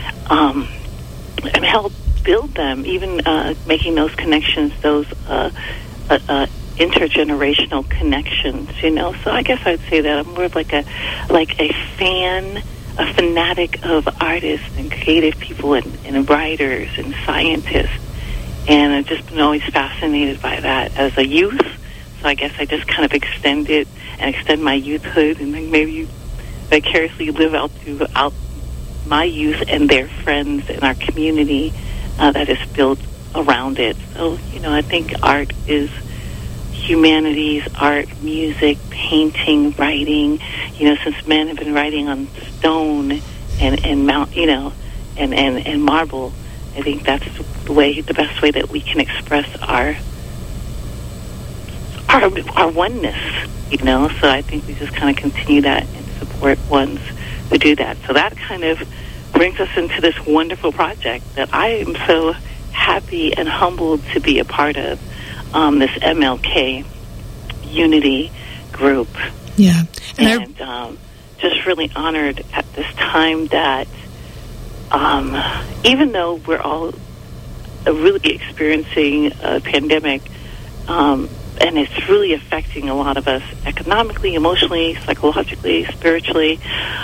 help build them, even making those connections, those intergenerational connections. So I guess I'd say that I'm more of like a fan, a fanatic of artists and creative people and writers and scientists, and I've just been always fascinated by that as a youth. So I guess I just kind of extend my youthhood, and then maybe vicariously live out my youth and their friends and our community that is built around it. So, I think art is humanities, art, music, painting, writing. Since men have been writing on stone and mount, and marble, I think that's the best way that we can express our oneness, So I think we just kind of continue that and support ones who do that. So that kind of brings us into this wonderful project that I am so happy and humbled to be a part of, this MLK Unity Group. Yeah. And just really honored at this time that even though we're all really experiencing a pandemic, and it's really affecting a lot of us economically, emotionally, psychologically, spiritually.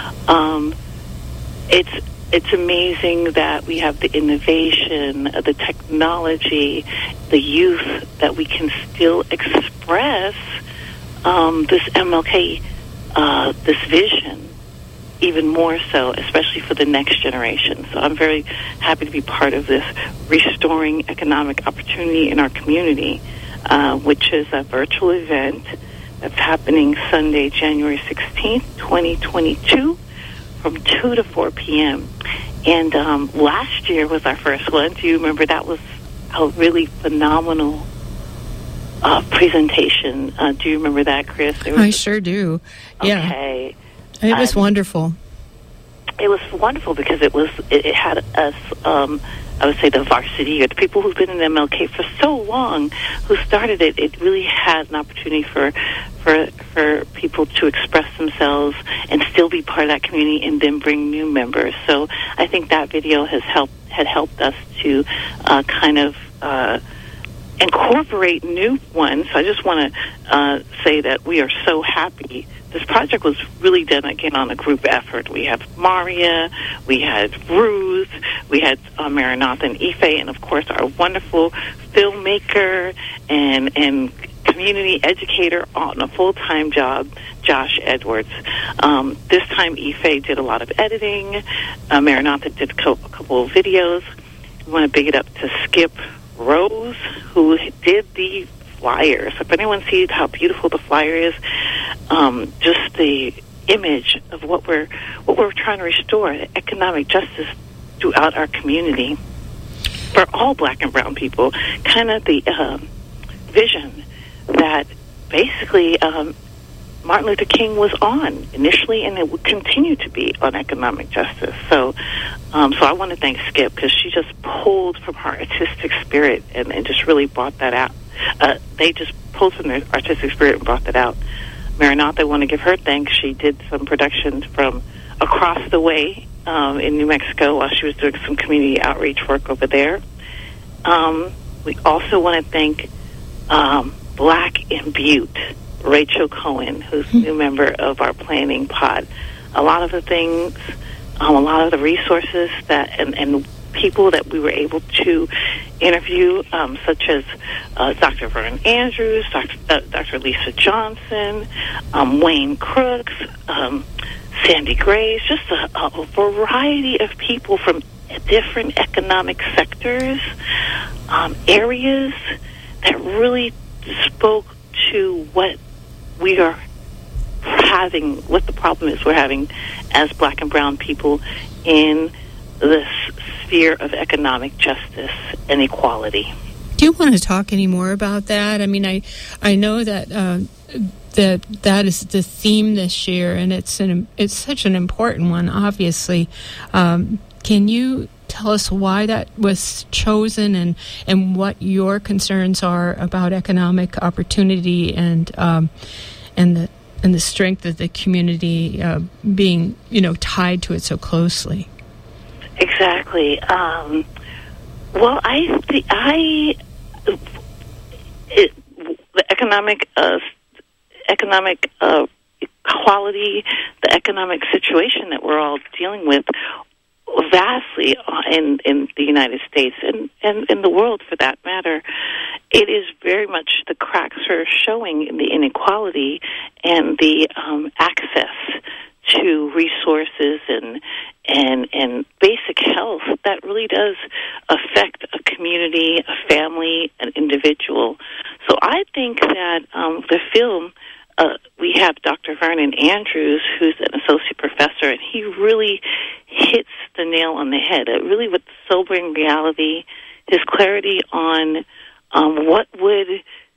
It's amazing that we have the innovation, the technology, the youth, that we can still express this MLK, this vision, even more so, especially for the next generation. So I'm very happy to be part of this restoring economic opportunity in our community, which is a virtual event that's happening Sunday, January 16th, 2022, from 2 to 4 p.m. And last year was our first one. Do you remember? That was a really phenomenal presentation. Do you remember that, Chris? I sure do. Yeah. Okay. It was wonderful. It was wonderful because it had us, I would say, the varsity, or the people who've been in MLK for so long, who started it. It really had an opportunity for people to express themselves and still be part of that community, and then bring new members. So I think that video had helped us to kind of incorporate new ones. So I just want to say that we are so happy. This project was really done, again, on a group effort. We had Maria, we had Ruth, we had Maranatha and Ife, and, of course, our wonderful filmmaker and community educator on a full-time job, Josh Edwards. This time, Ife did a lot of editing. Maranatha did a couple of videos. We want to big it up to Skip Rose, who did the flyers. If anyone sees how beautiful the flyer is, just the image of what we're trying to restore, economic justice throughout our community for all black and brown people, kind of the vision that basically Martin Luther King was on initially, and it would continue to be on economic justice. So I want to thank Skip, because she just pulled from her artistic spirit and just really brought that out. They just pulled from their artistic spirit and brought that out. Maranatha, I want to give her thanks. She did some productions from across the way in New Mexico while she was doing some community outreach work over there. We also want to thank Black in Butte, Rachel Cohen, who's a new member of our planning pod. A lot of the things, a lot of the resources that and people that we were able to interview, such as Dr. Vernon Andrews, Dr. Lisa Johnson, Wayne Crooks, Sandy Grace, just a variety of people from different economic sectors, areas that really spoke to what we are having, what the problem is we're having as black and brown people in this sphere of economic justice and equality. Do you want to talk any more about that? I mean, I know that that is the theme this year, and it's such an important one, obviously. Can you tell us why that was chosen, and what your concerns are about economic opportunity and the strength of the community being, tied to it so closely? Exactly. Well, the economic equality, the economic situation that we're all dealing with vastly in the United States and in the world, for that matter, it is very much, the cracks are showing in the inequality and the access to resources and basic health that really does affect a community, a family, an individual. So I think that the film, we have Dr. Vernon Andrews, who's an associate professor, and he really hits the nail on the head. Really, with sobering reality, his clarity on what would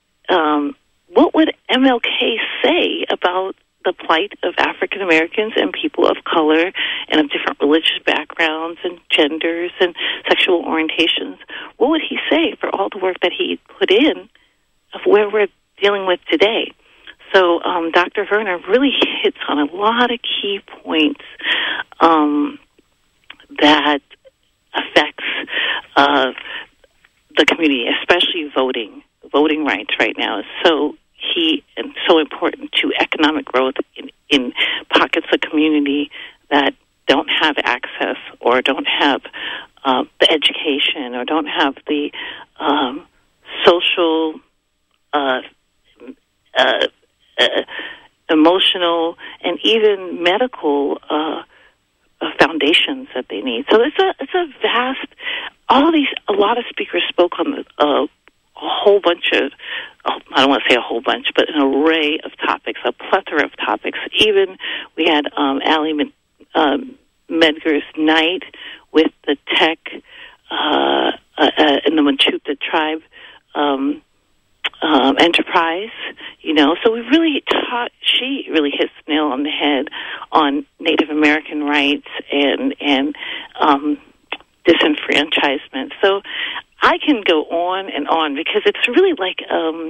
MLK say about the plight of African Americans and people of color and of different religious backgrounds and genders and sexual orientations. What would he say for all the work that he put in of where we're dealing with today? So Dr. Verner really hits on a lot of key points that affects the community, especially voting. Voting rights right now is so key and so important to economic growth in pockets of community that don't have access or don't have the education or don't have the social, emotional, and even medical foundations that they need. So it's a vast. A lot of speakers spoke on a whole bunch of, I don't want to say a whole bunch, but an array of topics, a plethora of topics. Even we had Ali Medgar's night with the tech in the Mechoota tribe enterprise, so we really she really hits the nail on the head on Native American rights and disenfranchisement. So I can go on and on because it's really like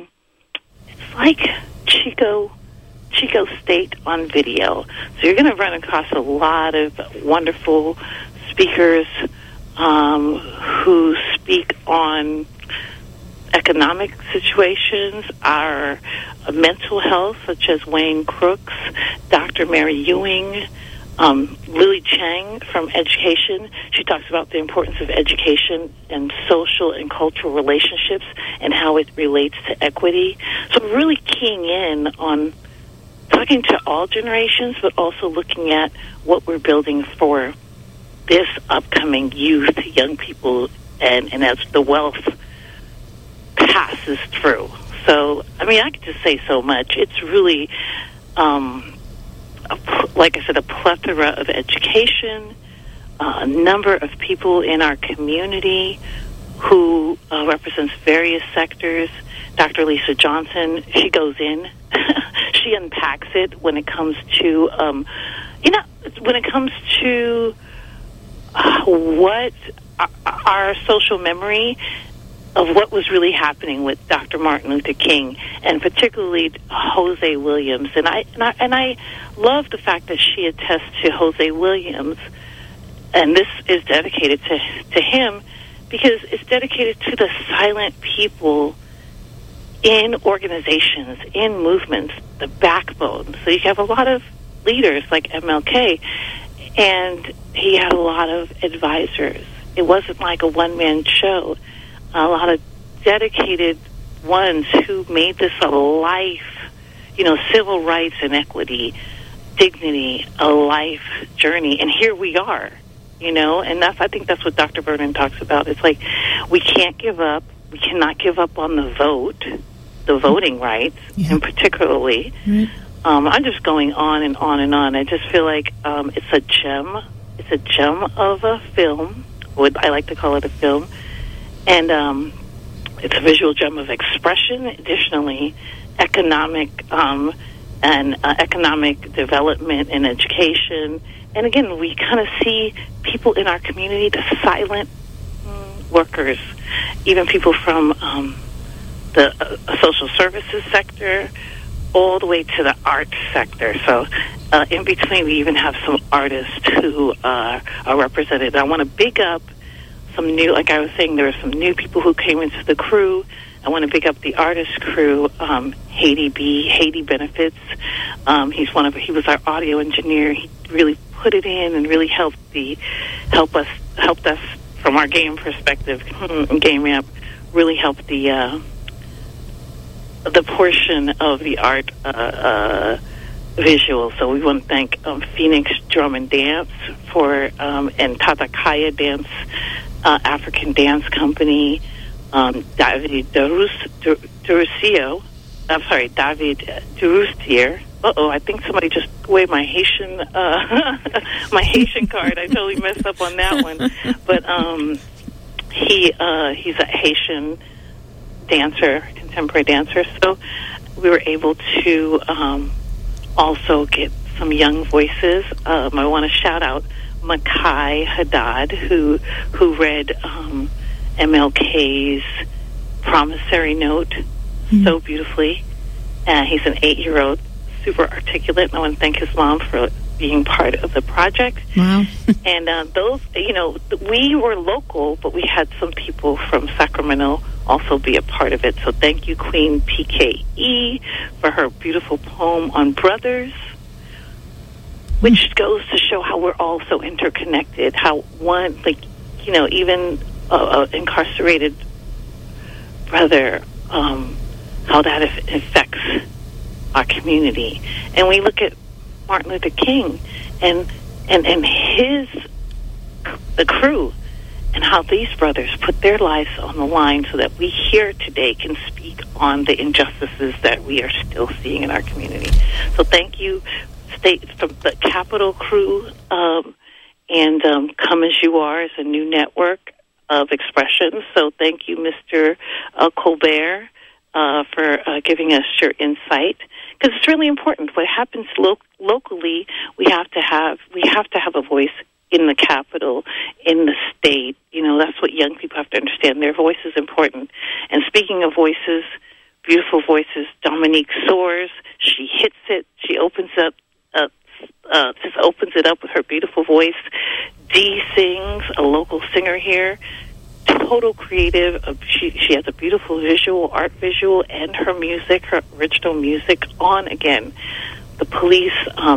Chico State on video. So you're going to run across a lot of wonderful speakers who speak on economic situations, our mental health, such as Wayne Crooks, Dr. Mary Ewing, Lily Chang from education. She talks about the importance of education and social and cultural relationships and how it relates to equity. So I'm really keying in on talking to all generations, but also looking at what we're building for this upcoming youth, young people, and as the wealth passes through. So, I could just say so much. It's really, like I said, a plethora of education, a number of people in our community who represents various sectors. Dr. Lisa Johnson, she goes in, she unpacks it when it comes to, what our social memory of what was really happening with Dr. Martin Luther King, and particularly Jose Williams. And I love the fact that she attests to Jose Williams, and this is dedicated to him because it's dedicated to the silent people in organizations, in movements, the backbone. So you have a lot of leaders like MLK, and he had a lot of advisors. It wasn't like a one-man show. A lot of dedicated ones who made this a life, civil rights and equity, dignity, a life journey. And here we are, and I think that's what Dr. Vernon talks about. It's like we can't give up. We cannot give up on the vote, the voting rights, and particularly. Right. I'm just going on and on and on. I just feel like it's a gem. It's a gem of a film. I like to call it a film. And it's a visual gem of expression. Additionally, economic economic development and education. And again, we kind of see people in our community, the silent workers, even people from the social services sector, all the way to the arts sector. So in between, we even have some artists who are represented. I want to big up some new, like I was saying, there were some new people who came into the crew. I want to big up the artist crew, Haiti Benefits. He was our audio engineer. He really put it in and really helped us from our game perspective, game amp, really helped the portion of the art visual. So we want to thank Phoenix Drum and Dance and Tatakaya Dance, African Dance Company, David David Durustier. I think somebody just waved my Haitian card. I totally messed up on that one. But he's a Haitian dancer, contemporary dancer. So we were able to also get some young voices. I want to shout out Makai Haddad, who read MLK's promissory note so beautifully. He's an 8-year-old, super articulate, and I want to thank his mom for being part of the project. Wow. And those, we were local, but we had some people from Sacramento also be a part of it. So thank you, Queen PKE, for her beautiful poem on brothers, which goes to show how we're all so interconnected, how one, even incarcerated brother, how that affects our community. And we look at Martin Luther King and the crew, and how these brothers put their lives on the line so that we here today can speak on the injustices that we are still seeing in our community. So thank you, from the Capitol crew, and Come As You Are is a new network. of expression. So thank you, Mr. Colbert, for giving us your insight, because it's really important. What happens locally, we have to have a voice in the Capitol, in the state. You know, that's what young people have to understand. Their voice is important. And speaking of voices, beautiful voices, Dominique soars. She hits it. She opens it up with her beautiful voice. Dee sings, a local singer here. Total creative. She has a beautiful art visual, and her music, her original music, on again. The police,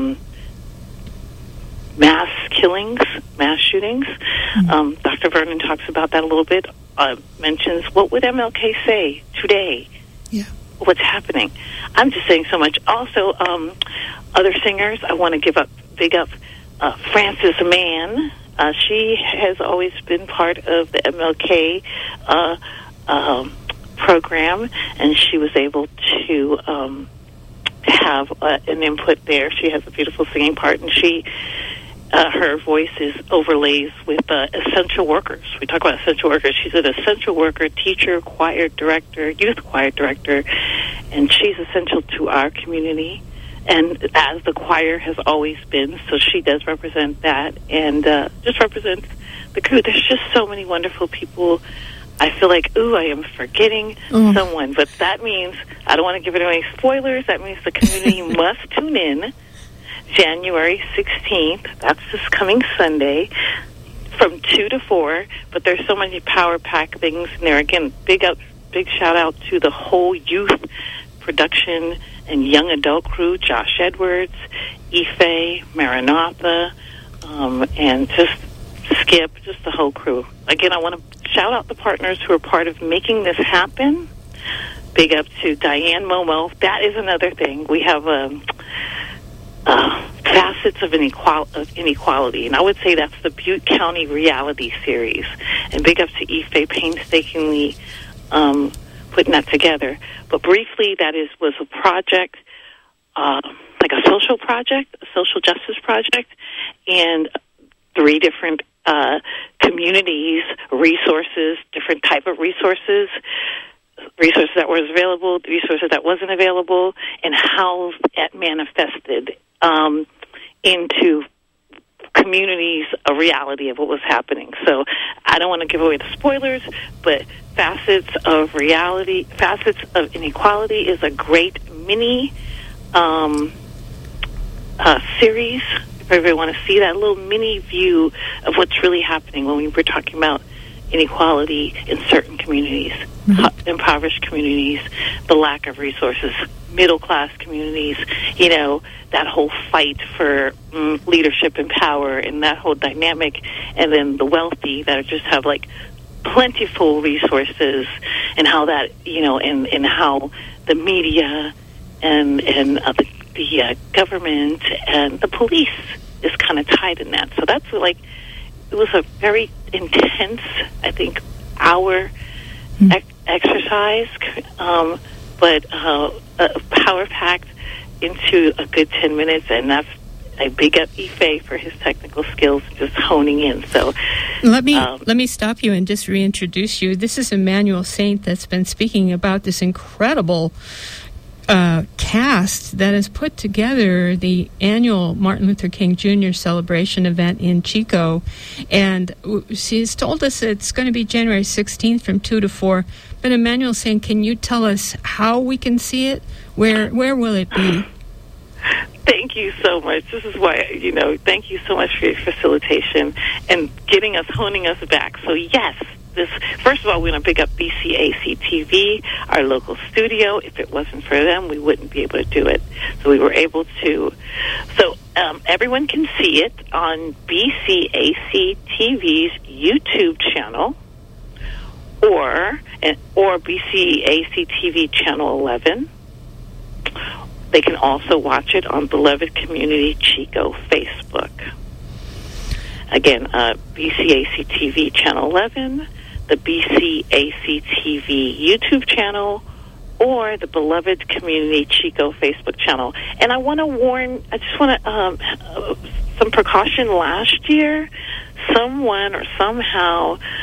mass killings, mass shootings. Mm-hmm. Dr. Vernon talks about that a little bit. Mentions, what would MLK say today? Yeah. What's happening? I'm just saying so much. Also, other singers, I want to big up Frances Mann. She has always been part of the MLK program, and she was able to have an input there. She has a beautiful singing part, and her voice is overlays with essential workers. We talk about essential workers. She's an essential worker, teacher, choir director, youth choir director, and she's essential to our community, and as the choir has always been. So she does represent that, and just represents the crew. There's just so many wonderful people. I feel like, I am forgetting someone, but that means I don't want to give it away spoilers. That means the community must tune in January 16th. That's this coming Sunday from 2 to 4. But there's so many Power Pack things in there. Again, big shout out to the whole youth production and young adult crew, Josh Edwards, Ife, Maranatha, and just Skip, just the whole crew. Again, I want to shout out the partners who are part of making this happen. Big up to Diane Momo. That is another thing. We have facets of inequality, and I would say that's the Butte County Reality Series. And big up to Ife painstakingly putting that together. But briefly, that was a project, like a social project, a social justice project, and 3 different communities, resources, different type of resources that was available, resources that wasn't available, and how that manifested into communities, a reality of what was happening. So I don't want to give away the spoilers, but Facets of Reality, Facets of Inequality is a great mini series. If everybody want to see that little mini view of what's really happening when we were talking about inequality in certain communities, impoverished communities, the lack of resources, middle-class communities, that whole fight for leadership and power and that whole dynamic, and then the wealthy that just have, like, plentiful resources, and how that, and how the media and the government and the police is kind of tied in that. So that's like, it was a very intense, I think, hour exercise, but power-packed into a good 10 minutes, and that's a big up Ife for his technical skills, just honing in. So let me stop you and just reintroduce you. This is Emmanuel Saint that's been speaking about this incredible cast that has put together the annual Martin Luther King Jr. celebration event in Chico. And she's told us it's going to be January 16th from 2 to 4. But Emmanuel saying, can you tell us how we can see it? Where will it be? Thank you so much. This is why, thank you so much for your facilitation and honing us back. So yes, first of all, we want to pick up BCAC TV, our local studio. If it wasn't for them, we wouldn't be able to do it. So we were able to. So everyone can see it on BCAC TV's YouTube channel or BCAC TV channel 11. They can also watch it on Beloved Community Chico Facebook. Again, BCAC TV channel 11, the BCAC TV YouTube channel, or the Beloved Community Chico Facebook channel. And I want to warn, I just want to, some precaution. Last year, someone or somehow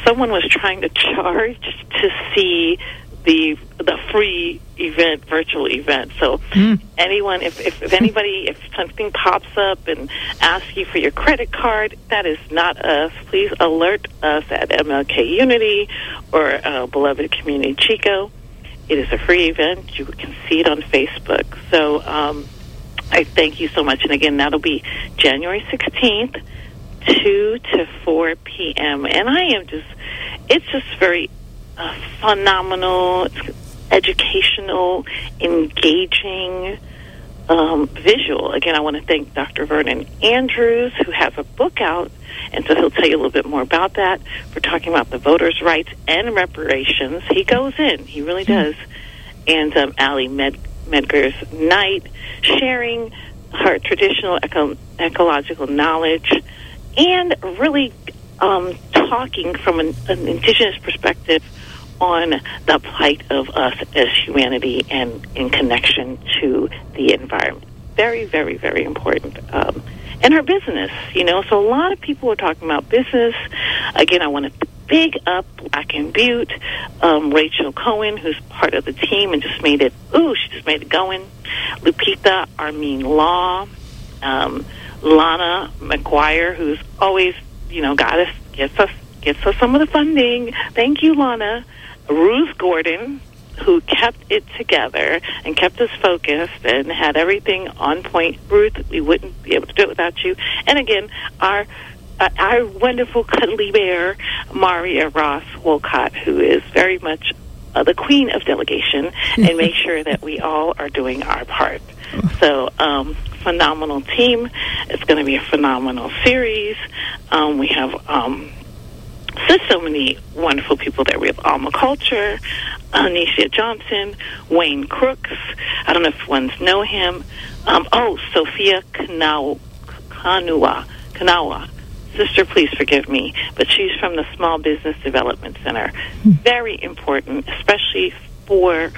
someone was trying to charge to see the free event, virtual event. So anyone, if anybody, if something pops up and asks you for your credit card, that is not us. Please alert us at MLK Unity or Beloved Community Chico. It is a free event. You can see it on Facebook. So I thank you so much. And again, that'll be January 16th, 2 to 4 p.m. And it's just very phenomenal, educational, engaging, visual. Again, I want to thank Dr. Vernon Andrews, who has a book out, and so he'll tell you a little bit more about that. We're talking about the voters' rights and reparations. He goes in, he really does. And Allie Medgar's Night, sharing her traditional ecological knowledge, and really talking from an indigenous perspective on the plight of us as humanity and in connection to the environment. Very, very, very important. And her business, so a lot of people are talking about business. Again, I want to big up Black and Butte, Rachel Cohen, who's part of the team and just made it going. Lupita Armin Law, Lana McGuire, who's always, gets us some of the funding. Thank you, Lana. Ruth Gordon, who kept it together and kept us focused and had everything on point. Ruth, we wouldn't be able to do it without you. And again, our wonderful cuddly bear, Maria Ross Wolcott, who is very much the queen of delegation and make sure that we all are doing our part. So, phenomenal team. It's going to be a phenomenal series. We have so many wonderful people there. We have Alma Culture, Anicia Johnson, Wayne Crooks. I don't know if ones know him. Sophia Kanawa. Sister, please forgive me, but she's from the Small Business Development Center. Very important, especially for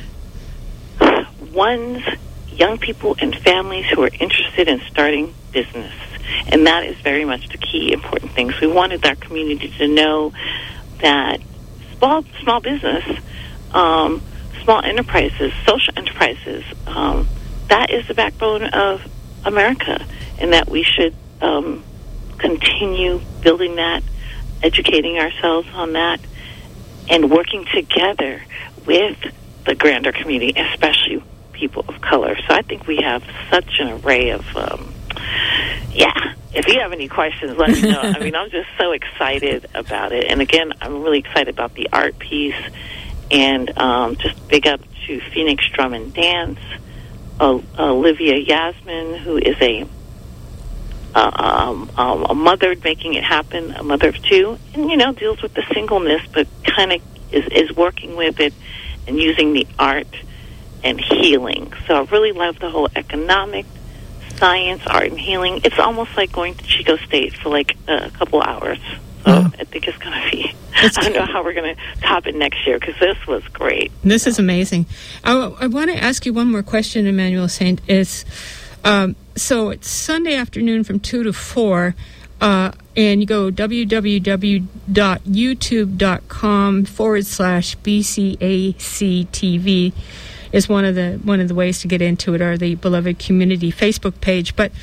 young people and families who are interested in starting business. And that is very much the key important things. We wanted our community to know that small business, small enterprises, social enterprises, that is the backbone of America, and that we should continue building that, educating ourselves on that, and working together with the grander community, especially people of color. So I think we have such an array of if you have any questions, let me know. I mean, I'm just so excited about it. And again, I'm really excited about the art piece. And just big up to Phoenix Drum and Dance, Olivia Yasmin, who is a mother making it happen, a mother of two, and, deals with the singleness, but kind of is working with it and using the art and healing. So I really love the whole economic, science, art, and healing. It's almost like going to Chico State for like a couple hours. So I think it's going to be, I don't know how we're going to top it next year, because this was great. This is amazing. I want to ask you one more question, Emmanuel Saint. So it's Sunday afternoon from 2 to 4, and you go www.youtube.com/BCACTV is one of the ways to get into it, or the Beloved Community Facebook page. But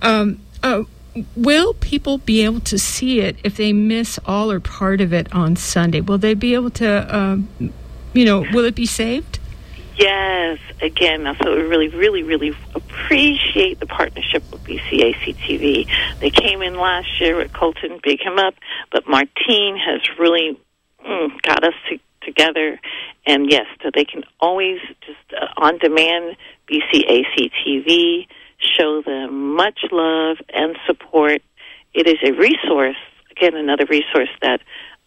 will people be able to see it if they miss all or part of it on Sunday? Will they be able to, will it be saved? Yes. Again, that's what we really, really, really appreciate the partnership with BCAC-TV. They came in last year with Colton, big him up, but Martine has really got us together. And yes, so they can always just on demand BCAC-TV, show them much love and support. It is a resource, again, another resource that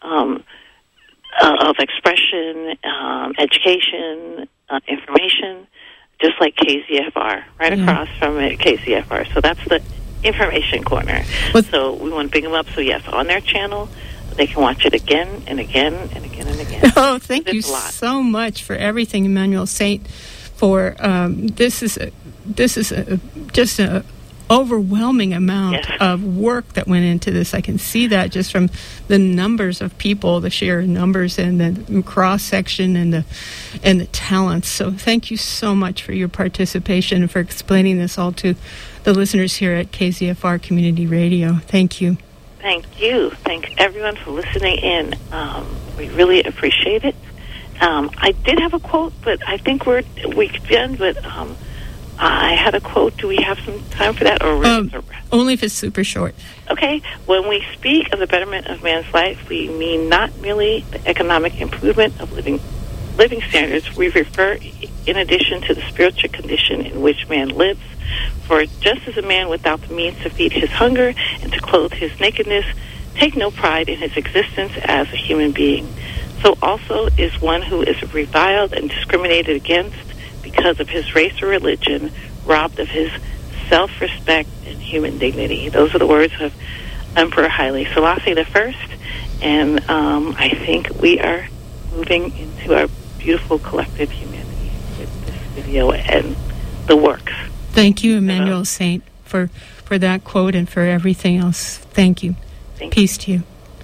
of expression, education, information, just like KZFR, right across from it, KZFR. So that's the information corner. So we want to bring them up. So yes, on their channel, they can watch it again and again and again and again. Oh, thank you so much for everything, Emmanuel Saint. For this is just an overwhelming amount of work that went into this. I can see that just from the numbers of people, the sheer numbers and the cross section and the talents. So thank you so much for your participation and for explaining this all to the listeners here at KZFR Community Radio. Thank you. Thank you. Thank everyone for listening in. We really appreciate it. I did have a quote, but I think we could end. But I had a quote. Do we have some time for that, or only if it's super short? Okay. When we speak of the betterment of man's life, we mean not merely the economic improvement of living standards. We refer, in addition, to the spiritual condition in which man lives. For just as a man without the means to feed his hunger and to clothe his nakedness take no pride in his existence as a human being, so also is one who is reviled and discriminated against because of his race or religion, robbed of his self-respect and human dignity. Those are the words of Emperor Haile Selassie I, and I think we are moving into our beautiful collective humanity with this video and the works. Thank you, Emmanuel Saint, for that quote and for everything else. Thank you. Peace to you.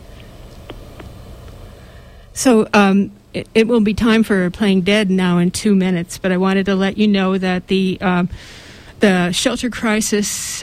So it will be time for Playing Dead now in 2 minutes, but I wanted to let you know that the shelter crisis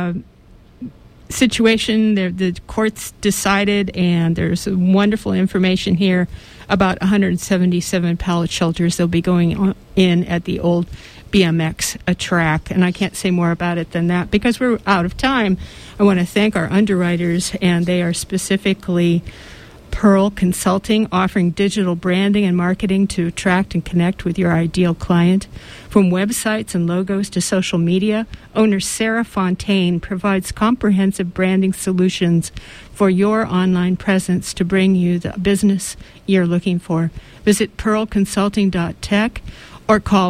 situation, the courts decided, and there's wonderful information here about 177 pallet shelters. They'll be going in at the old BMX track, and I can't say more about it than that because we're out of time. I want to thank our underwriters, and they are specifically Pearl Consulting, offering digital branding and marketing to attract and connect with your ideal client. From websites and logos to social media, owner Sarah Fontaine provides comprehensive branding solutions for your online presence to bring you the business you're looking for. Visit pearlconsulting.tech or call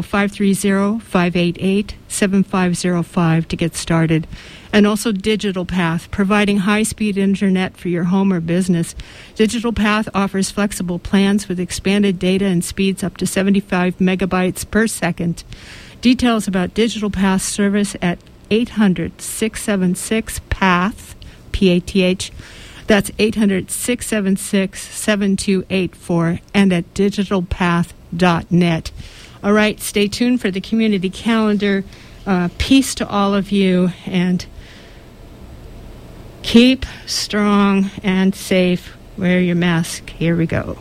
530-588-7505 to get started. And also Digital Path, providing high-speed internet for your home or business. Digital Path offers flexible plans with expanded data and speeds up to 75 megabytes per second. Details about Digital Path service at 800-676-PATH, P-A-T-H. That's 800-676-7284, and at digitalpath.net. All right, stay tuned for the community calendar. Peace to all of you, and keep strong and safe. Wear your mask. Here we go.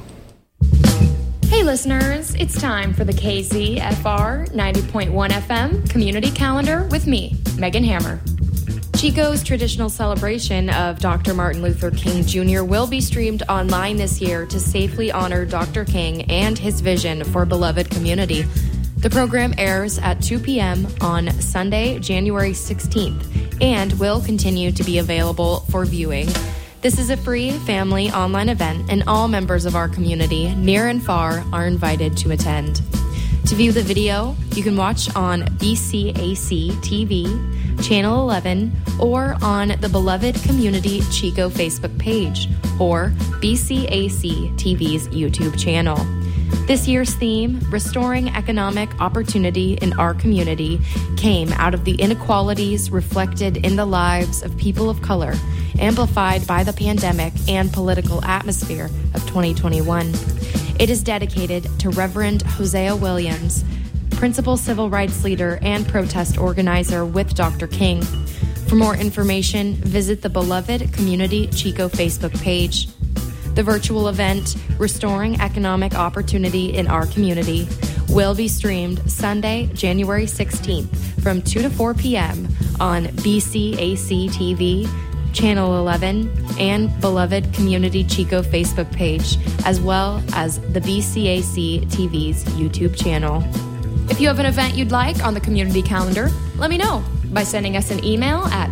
Hey listeners, it's time for the KZFR 90.1 FM Community Calendar with me, Megan Hammer. Chico's traditional celebration of Dr. Martin Luther King Jr. will be streamed online this year to safely honor Dr. King and his vision for a beloved community. The program airs at 2 p.m. on Sunday, January 16th, and will continue to be available for viewing. This is a free family online event, and all members of our community, near and far, are invited to attend. To view the video, you can watch on BCAC TV, Channel 11, or on the Beloved Community Chico Facebook page, or BCAC TV's YouTube channel. This year's theme, Restoring Economic Opportunity in Our Community, came out of the inequalities reflected in the lives of people of color, amplified by the pandemic and political atmosphere of 2021. It is dedicated to Reverend Hosea Williams, principal civil rights leader and protest organizer with Dr. King. For more information, visit the Beloved Community Chico Facebook page. The virtual event, Restoring Economic Opportunity in Our Community, will be streamed Sunday, January 16th from 2 to 4 p.m. on BCAC TV, Channel 11, and Beloved Community Chico Facebook page, as well as the BCAC TV's YouTube channel. If you have an event you'd like on the community calendar, let me know by sending us an email at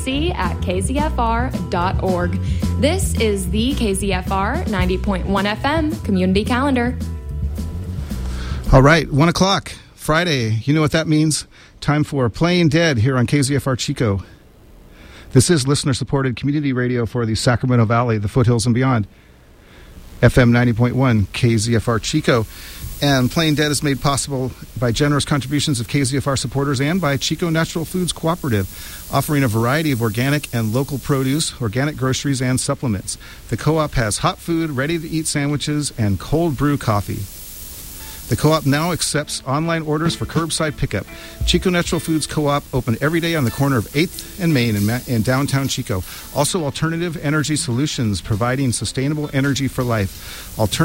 cc@kzfr.org. This is the KZFR 90.1 FM Community Calendar. All right, 1 o'clock, Friday. You know what that means? Time for Playing Dead here on KZFR Chico. This is listener-supported community radio for the Sacramento Valley, the foothills, and beyond. FM 90.1, KZFR Chico. And Playing Dead is made possible by generous contributions of KZFR supporters and by Chico Natural Foods Cooperative, offering a variety of organic and local produce, organic groceries, and supplements. The co-op has hot food, ready-to-eat sandwiches, and cold brew coffee. The co-op now accepts online orders for curbside pickup. Chico Natural Foods Co-op open every day on the corner of 8th and Main in downtown Chico. Also, Alternative Energy Solutions, providing sustainable energy for life.